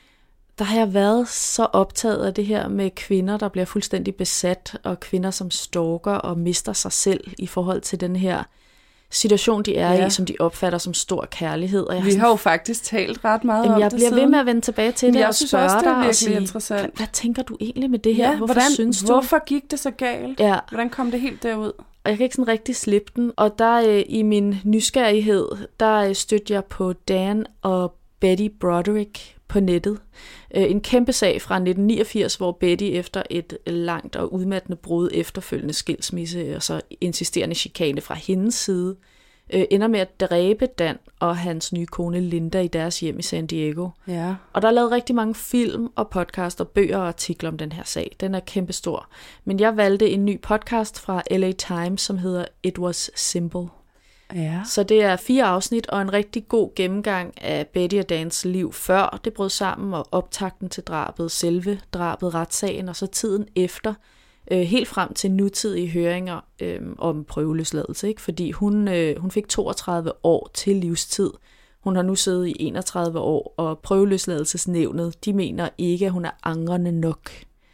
Der har jeg været så optaget af det her med kvinder, der bliver fuldstændig besat, og kvinder, som stalker og mister sig selv i forhold til den her situation, de er ja. i, som de opfatter som stor kærlighed. Og jeg vi har, har jo faktisk talt ret meget jamen, om jeg det bliver siden. ved med at vende tilbage til det jeg og synes spørge også, det er dig og sige, interessant. Hvad, hvad tænker du egentlig med det her? Ja, Hvorfor hvordan, synes du? Hvorfor gik det så galt? Ja. Hvordan kom det helt derud? Og jeg kan ikke sådan rigtig slippe den. Og der øh, i min nysgerrighed, der øh, stødte jeg på Dan og Betty Broderick på nettet. Øh, en kæmpe sag fra nitten niogfirs, hvor Betty efter et langt og udmattende brud efterfølgende skilsmisse og så insisterende chikane fra hendes side, øh, ender med at dræbe Dan og hans nye kone Linda i deres hjem i San Diego. Ja. Og der er lavet rigtig mange film og podcast og bøger og artikler om den her sag. Den er kæmpestor. Men jeg valgte en ny podcast fra L A Times, som hedder It Was Simple. Ja. Så det er fire afsnit og en rigtig god gennemgang af Betty og Dans liv før det brød sammen, og optakten til drabet, selve drabet, retssagen, og så tiden efter, øh, helt frem til nutidige høringer øh, om prøveløsladelse, ikke? Fordi hun, øh, hun fik toogtredive år til livstid. Hun har nu siddet i enogtredive år, og prøveløsladelsesnævnet, de mener ikke, at hun er angrende nok.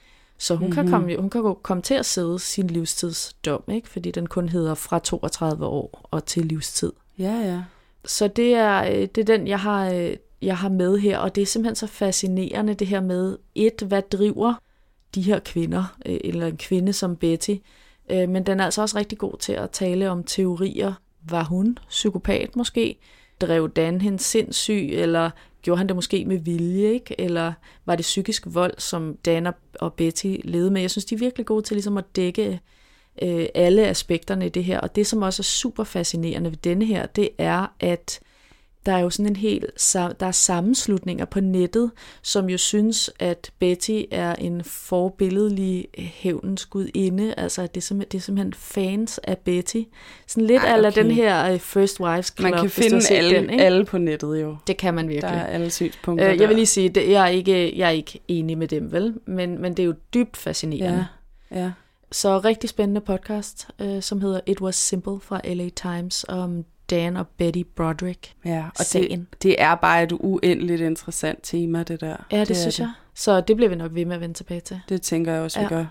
Så hun, mm-hmm. kan komme, hun kan komme til at sidde sin livstidsdom, ikke? Fordi den kun hedder fra toogtredive år og til livstid. Ja, ja. Så det er, det er den, jeg har, jeg har med her, og det er simpelthen så fascinerende, det her med, et, hvad driver de her kvinder, eller en kvinde som Betty, men den er altså også rigtig god til at tale om teorier. Var hun psykopat måske? Drev Dan hende sindssyg, eller gjorde han det måske med vilje, ikke? Eller var det psykisk vold, som Dan og Betty levede med? Jeg synes, de er virkelig gode til ligesom at dække øh, alle aspekterne i det her. Og det, som også er super fascinerende ved denne her, det er, at Der er jo sådan en hel, der er sammenslutninger på nettet, som jo synes, at Betty er en forbilledlig hævnens gudinde, altså at det er simpelthen, det er simpelthen fans af Betty. Sådan lidt Ej, ala okay. den her First Wives Club. Man kan finde alle, den, ikke? alle på nettet jo. Det kan man virkelig. Der er alle synspunkter øh, Jeg vil lige sige, at jeg er ikke, jeg er ikke enig med dem, vel? Men, men det er jo dybt fascinerende. Ja, ja. Så rigtig spændende podcast, øh, som hedder It Was Simple fra L A Times, om Dan og Betty Broderick. Ja, og det, det er bare et uendeligt interessant tema, det der. Ja, det, det synes det. jeg. Så det bliver vi nok ved med at vende tilbage til. Det tænker jeg også, vi ja. gør.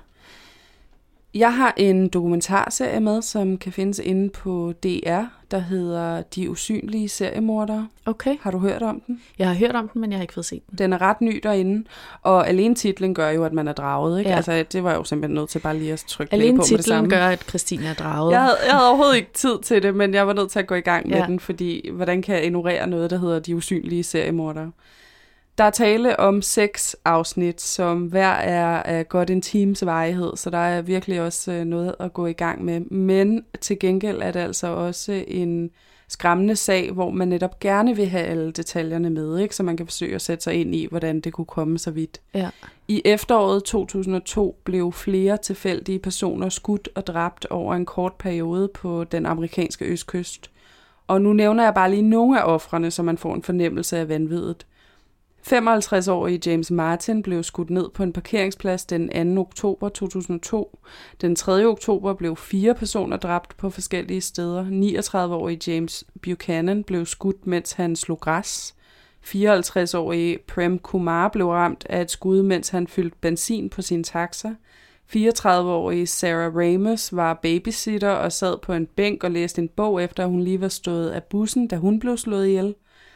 Jeg har en dokumentarserie med, som kan findes inde på D R, der hedder De Usynlige Seriemordere. Okay. Har du hørt om den? Jeg har hørt om den, men jeg har ikke fået set den. Den er ret ny derinde, og alene titlen gør jo, at man er draget, ikke? Ja. Altså, det var jo simpelthen nødt til bare lige at trykke play alene på med det samme. Alene titlen gør, at Christine er draget. Jeg havde, jeg havde overhovedet ikke tid til det, men jeg var nødt til at gå i gang med ja. den, fordi hvordan kan jeg ignorere noget, der hedder De Usynlige Seriemordere? Der er tale om seks afsnit, som hver er af godt en times varighed, så der er virkelig også noget at gå i gang med. Men til gengæld er det altså også en skræmmende sag, hvor man netop gerne vil have alle detaljerne med, ikke? Så man kan forsøge at sætte sig ind i, hvordan det kunne komme så vidt. Ja. I efteråret to tusind og to blev flere tilfældige personer skudt og dræbt over en kort periode på den amerikanske østkyst. Og nu nævner jeg bare lige nogle af ofrene, så man får en fornemmelse af vanviddet. femoghalvtreds-årige James Martin blev skudt ned på en parkeringsplads den anden oktober to tusind og to. Den tredje oktober blev fire personer dræbt på forskellige steder. niogtredive-årige James Buchanan blev skudt, mens han slog græs. fireoghalvtreds-årige Prem Kumar blev ramt af et skud, mens han fyldte benzin på sin taxa. fireogtredive-årige Sarah Ramos var babysitter og sad på en bænk og læste en bog, efter hun lige var stået af bussen, da hun blev slået ihjel.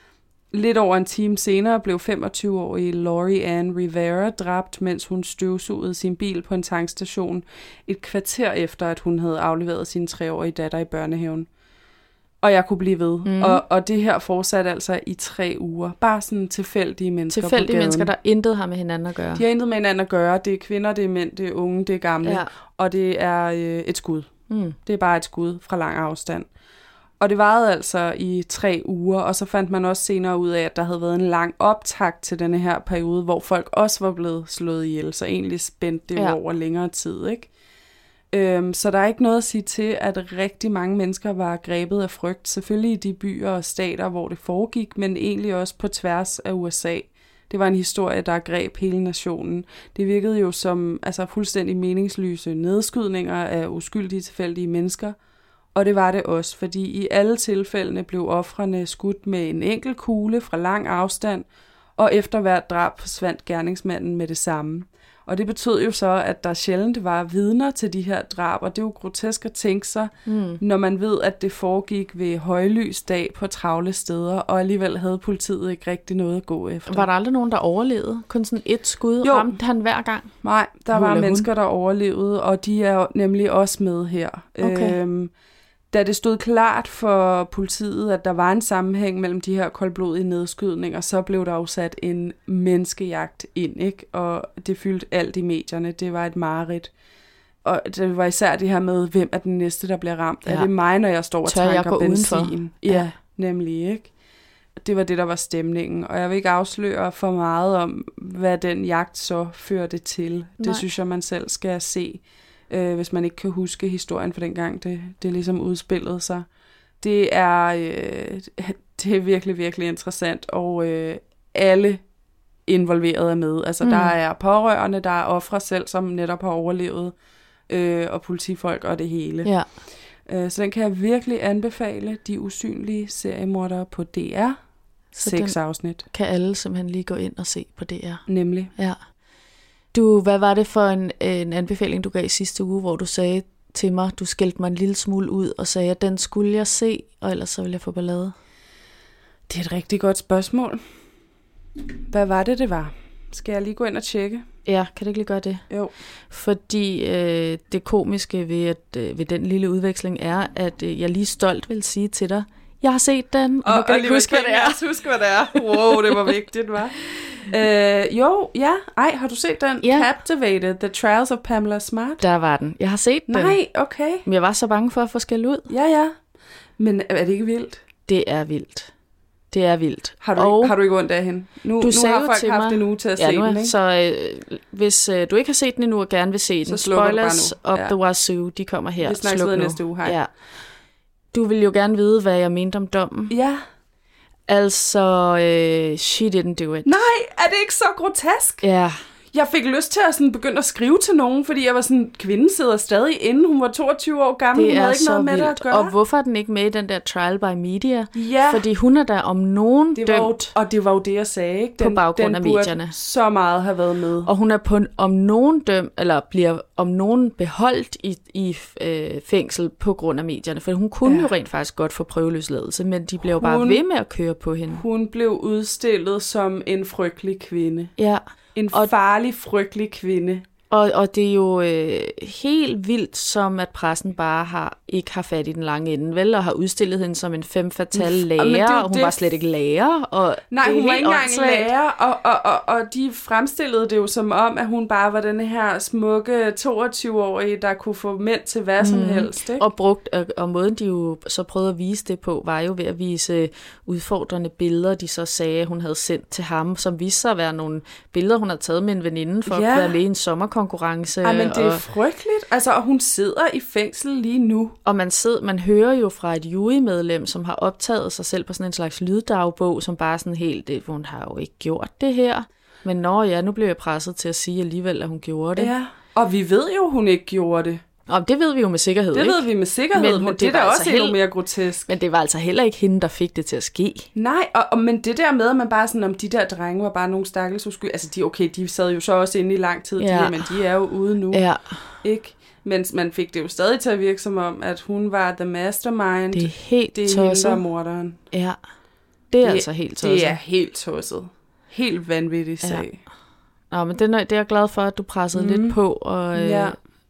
Lidt over en time senere blev femogtyve-årige Lori Ann Rivera dræbt, mens hun støvsugede sin bil på en tankstation et kvarter efter, at hun havde afleveret sin treårige datter i børnehaven. Og jeg kunne blive ved. Mm. Og, og det her fortsatte altså i tre uger. Bare sådan tilfældige mennesker tilfældige på gaden. mennesker, der intet har med hinanden at gøre. De har intet med hinanden at gøre. Det er kvinder, det er mænd, det er unge, det er gamle. Ja. Og det er øh, et skud. Mm. Det er bare et skud fra lang afstand. Og det varede altså i tre uger, og så fandt man også senere ud af, at der havde været en lang optakt til denne her periode, hvor folk også var blevet slået ihjel, så egentlig spændte det ja. over længere tid, ikke? Øhm, så der er ikke noget at sige til, at rigtig mange mennesker var grebet af frygt, selvfølgelig i de byer og stater, hvor det foregik, men egentlig også på tværs af U S A. Det var en historie, der greb hele nationen. Det virkede jo som altså, fuldstændig meningsløse nedskydninger af uskyldige tilfældige mennesker, og det var det også, fordi i alle tilfældene blev ofrene skudt med en enkelt kugle fra lang afstand, og efter hvert drab forsvandt gerningsmanden med det samme. Og det betød jo så, at der sjældent var vidner til de her drab, og det er jo grotesk at tænke sig, mm. når man ved, at det foregik ved højlys dag på travle steder, og alligevel havde politiet ikke rigtig noget at gå efter. Var der aldrig nogen, der overlevede? Kun sådan et skud jo. Ramte han hver gang? Nej, der var mennesker, der overlevede, og de er jo nemlig også med her. Okay. Øhm, Da det stod klart for politiet, at der var en sammenhæng mellem de her koldblodige nedskydninger, så blev der jo sat en menneskejagt ind, ikke? Og det fyldte alt i medierne. Det var et mareridt. Og det var især det her med, hvem er den næste, der bliver ramt. Ja. Er det mig, når jeg står og Tør tanker benzin? Udenfor? Ja, ja, nemlig, ikke? Det var det, der var stemningen. Og jeg vil ikke afsløre for meget om, hvad den jagt så førte til. Nej. Det synes jeg, man selv skal se, øh, hvis man ikke kan huske historien for dengang, det, det ligesom udspillede sig. Det er, øh, det er virkelig, virkelig interessant, og øh, alle involverede er med. Altså, mm. der er pårørende, der er ofre selv, som netop har overlevet, øh, og politifolk og det hele. Ja. Øh, så den kan jeg virkelig anbefale, De Usynlige Seriemordere på D R. Så Seks afsnit. Kan alle simpelthen lige gå ind og se på D R. Nemlig. Ja. Du, hvad var det for en, en anbefaling, du gav sidste uge, hvor du sagde til mig, du skældte mig en lille smule ud og sagde, at den skulle jeg se, og ellers så ville jeg få ballade? Det er et rigtig godt spørgsmål. Hvad var det, det var? Skal jeg lige gå ind og tjekke? Ja, kan du ikke lige gøre det? Jo. Fordi øh, det komiske ved, at, øh, ved den lille udveksling er, at øh, jeg lige stolt vil sige til dig, jeg har set den, og, og nu kan du ikke huske, hvad det er. Jeg huske, hvad det er. Wow, det var vigtigt, hva'? øh, jo, ja. Ej, har du set den? Ja. Captivated, The Trials of Pamela Smart. Der var den. Jeg har set den. Nej, okay. Men jeg var så bange for at få skæld ud. Ja, ja. Men er det ikke vildt? Det er vildt. Det er vildt. Har du, og ikke, har du ikke ondt af hende? Nu, du nu har folk haft mig, en uge til at ja, se den, ikke? Så øh, hvis øh, du ikke har set den endnu og gerne vil se den, spoilers up ja. the wazoo, de kommer her. Vi snakkes ved næste uge, hej. Ja. Du vil jo gerne vide, hvad jeg mente om dommen. Ja. Altså, øh, she didn't do it. Nej, er det ikke så grotesk? Ja. Jeg fik lyst til at sådan begynde at skrive til nogen, fordi jeg var sådan, kvinden sidder stadig inde. Hun var toogtyve år gammel, det hun havde ikke noget med vildt. det at gøre. Og hvorfor er den ikke med i den der trial by media? Ja. Fordi hun er der om nogen det dømt. Jo, og det var jo det, jeg sagde, ikke? Den, på baggrund den af burde medierne. Så meget have været med. Og hun er på om nogen dømt, eller bliver om nogen beholdt i, i øh, fængsel på grund af medierne. For hun kunne ja. jo rent faktisk godt få prøveløsladelse, men de blev jo bare ved med at køre på hende. Hun blev udstillet som en frygtelig kvinde. Ja. En farlig, frygtelig kvinde. Og, og det er jo øh, helt vildt, som at pressen bare har ikke har fat i den lange ende, vel? Og har udstillet hende som en femme fatale lærer, og hun det... var slet ikke lærer. Og Nej, det hun var ikke engang åndssvagt. lærer, og, og, og, og de fremstillede det jo som om, at hun bare var den her smukke toogtyve-årige, der kunne få mænd til hvad som mm. helst. Ikke? Og, brugt, og, og måden, de jo så prøvede at vise det på, var jo ved at vise udfordrende billeder, de så sagde, hun havde sendt til ham, som viste sig at være nogle billeder, hun havde taget med en veninde for ja. at være med i en sommerkonkurrence. Ej, men det er og, frygteligt. Altså, og hun sidder i fængsel lige nu. Og man, sidder, man hører jo fra et jurymedlem, som har optaget sig selv på sådan en slags lyddagbog, som bare sådan helt, det, hun har jo ikke gjort det her. Men nå ja, nu blev jeg presset til at sige alligevel, at hun gjorde det. Ja, og vi ved jo, hun ikke gjorde det. Og det ved vi jo med sikkerhed, Det ikke? ved vi med sikkerhed, men, men det, det er da altså også endnu mere grotesk. Men det var altså heller ikke hende, der fik det til at ske. Nej, og, og men det der med, at man bare sådan, om de der drenge var bare nogle stakkels uskyld. Altså, de, okay, de sad jo så også inde i lang tid, ja. de her, men de er jo ude nu. Ja. Ikke? Men man fik det jo stadig til at virke som om, at hun var the mastermind. Det er helt det er tosset. hende, der er morderen. Ja, det er det, altså helt tosset. Det er helt tosset. Helt vanvittig sag. Ja. Nå, men det er, det er jeg glad for, at du pressede mm. lidt på. Og, ja.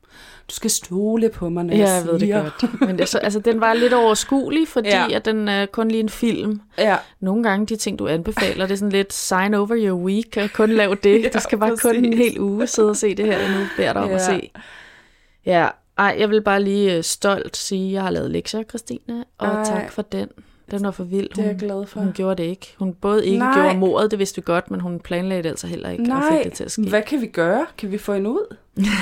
Du skal stole på mig, når ja, jeg ved siger. det godt. Men det, så, altså, den var lidt overskuelig, fordi ja. at den er kun lige en film. Ja. Nogle gange de ting, du anbefaler, det er sådan lidt sign over your week, og kun lav det. ja, du skal bare præcis. kun en hel uge sidde og se det her, nu beder dig om ja. at se. Ja, ej, jeg vil bare lige stolt sige, at jeg har lavet lektier, Christine, og ej. tak for den. Den var for vild. Det er jeg glad for. Hun gjorde det ikke. Hun både ikke Nej. gjorde mordet, det vidste vi godt, men hun planlagde det altså heller ikke, Nej. og fik det til at ske. Hvad kan vi gøre? Kan vi få hende ud?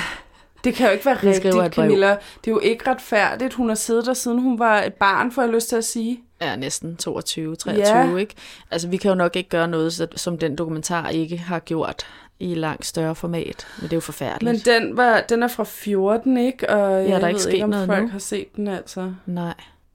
Det kan jo ikke være rigtigt, Camilla. Det er jo ikke retfærdigt. Hun har siddet der, siden hun var et barn, får jeg lyst til at sige. Ja, næsten toogtyve, treogtyve, ja. ikke? Altså, vi kan jo nok ikke gøre noget, som den dokumentar ikke har gjort i langt større format. Men det er jo forfærdeligt. Men den, var, den er fra fjorten, ikke? Og ja, jeg der er ikke ved ikke, om noget folk nu. har set den, altså. Nej.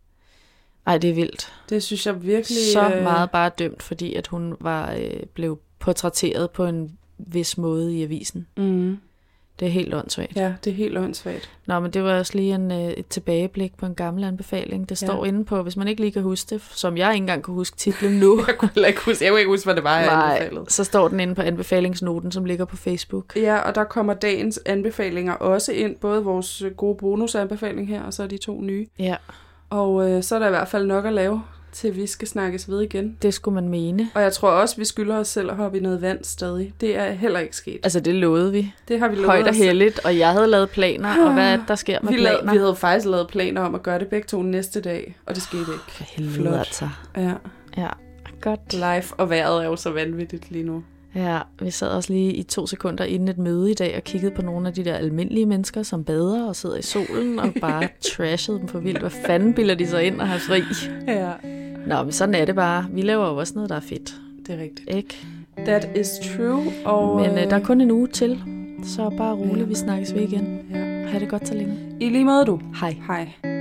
Ej, det er vildt. Det synes jeg virkelig... Så meget bare dømt, fordi at hun var øh, blev portrætteret på en vis måde i avisen. Mm. Det er helt åndssvagt. Ja, det er helt åndssvagt. Nå, men det var også lige en, et tilbageblik på en gammel anbefaling. Det står ja. inde på, hvis man ikke lige kan huske det, som jeg ikke engang kunne huske titlen nu. jeg kunne ikke huske, jeg kunne ikke huske, hvad det var, jeg Nej, anbefalede. Så står den inde på anbefalingsnoten, som ligger på Facebook. Ja, og der kommer dagens anbefalinger også ind. Både vores gode bonusanbefaling her, og så de to nye. Ja. Og øh, så er der i hvert fald nok at lave, til vi skal snakkes ved igen. Det skulle man mene. Og jeg tror også, vi skylder os selv at hoppe i noget vand stadig. Det er heller ikke sket. Altså, det lovede vi. Det har vi lovet Højt og heldigt, og jeg havde lavet planer, og hvad er det, der sker med vi planer? Lavede, vi havde faktisk lavet planer om at gøre det begge to næste dag, og det skete ikke. For helvede altså. Ja. Ja, godt. Live, og vejret er jo så vanvittigt lige nu. Ja, vi sad også lige i to sekunder inden et møde i dag og kiggede på nogle af de der almindelige mennesker, som bader og sidder i solen og bare trashede dem for vildt. Hvad fanden bilder de sig ind og har fri? Ja. Nå, men sådan er det bare. Vi laver jo også noget, der er fedt. Det er rigtigt. Ikke? That is true. Og, men øh, der er kun en uge til, så bare roligt, vi snakkes ved igen. Ja. Ha' det godt så længe. I lige måde, du. Hej. Hej.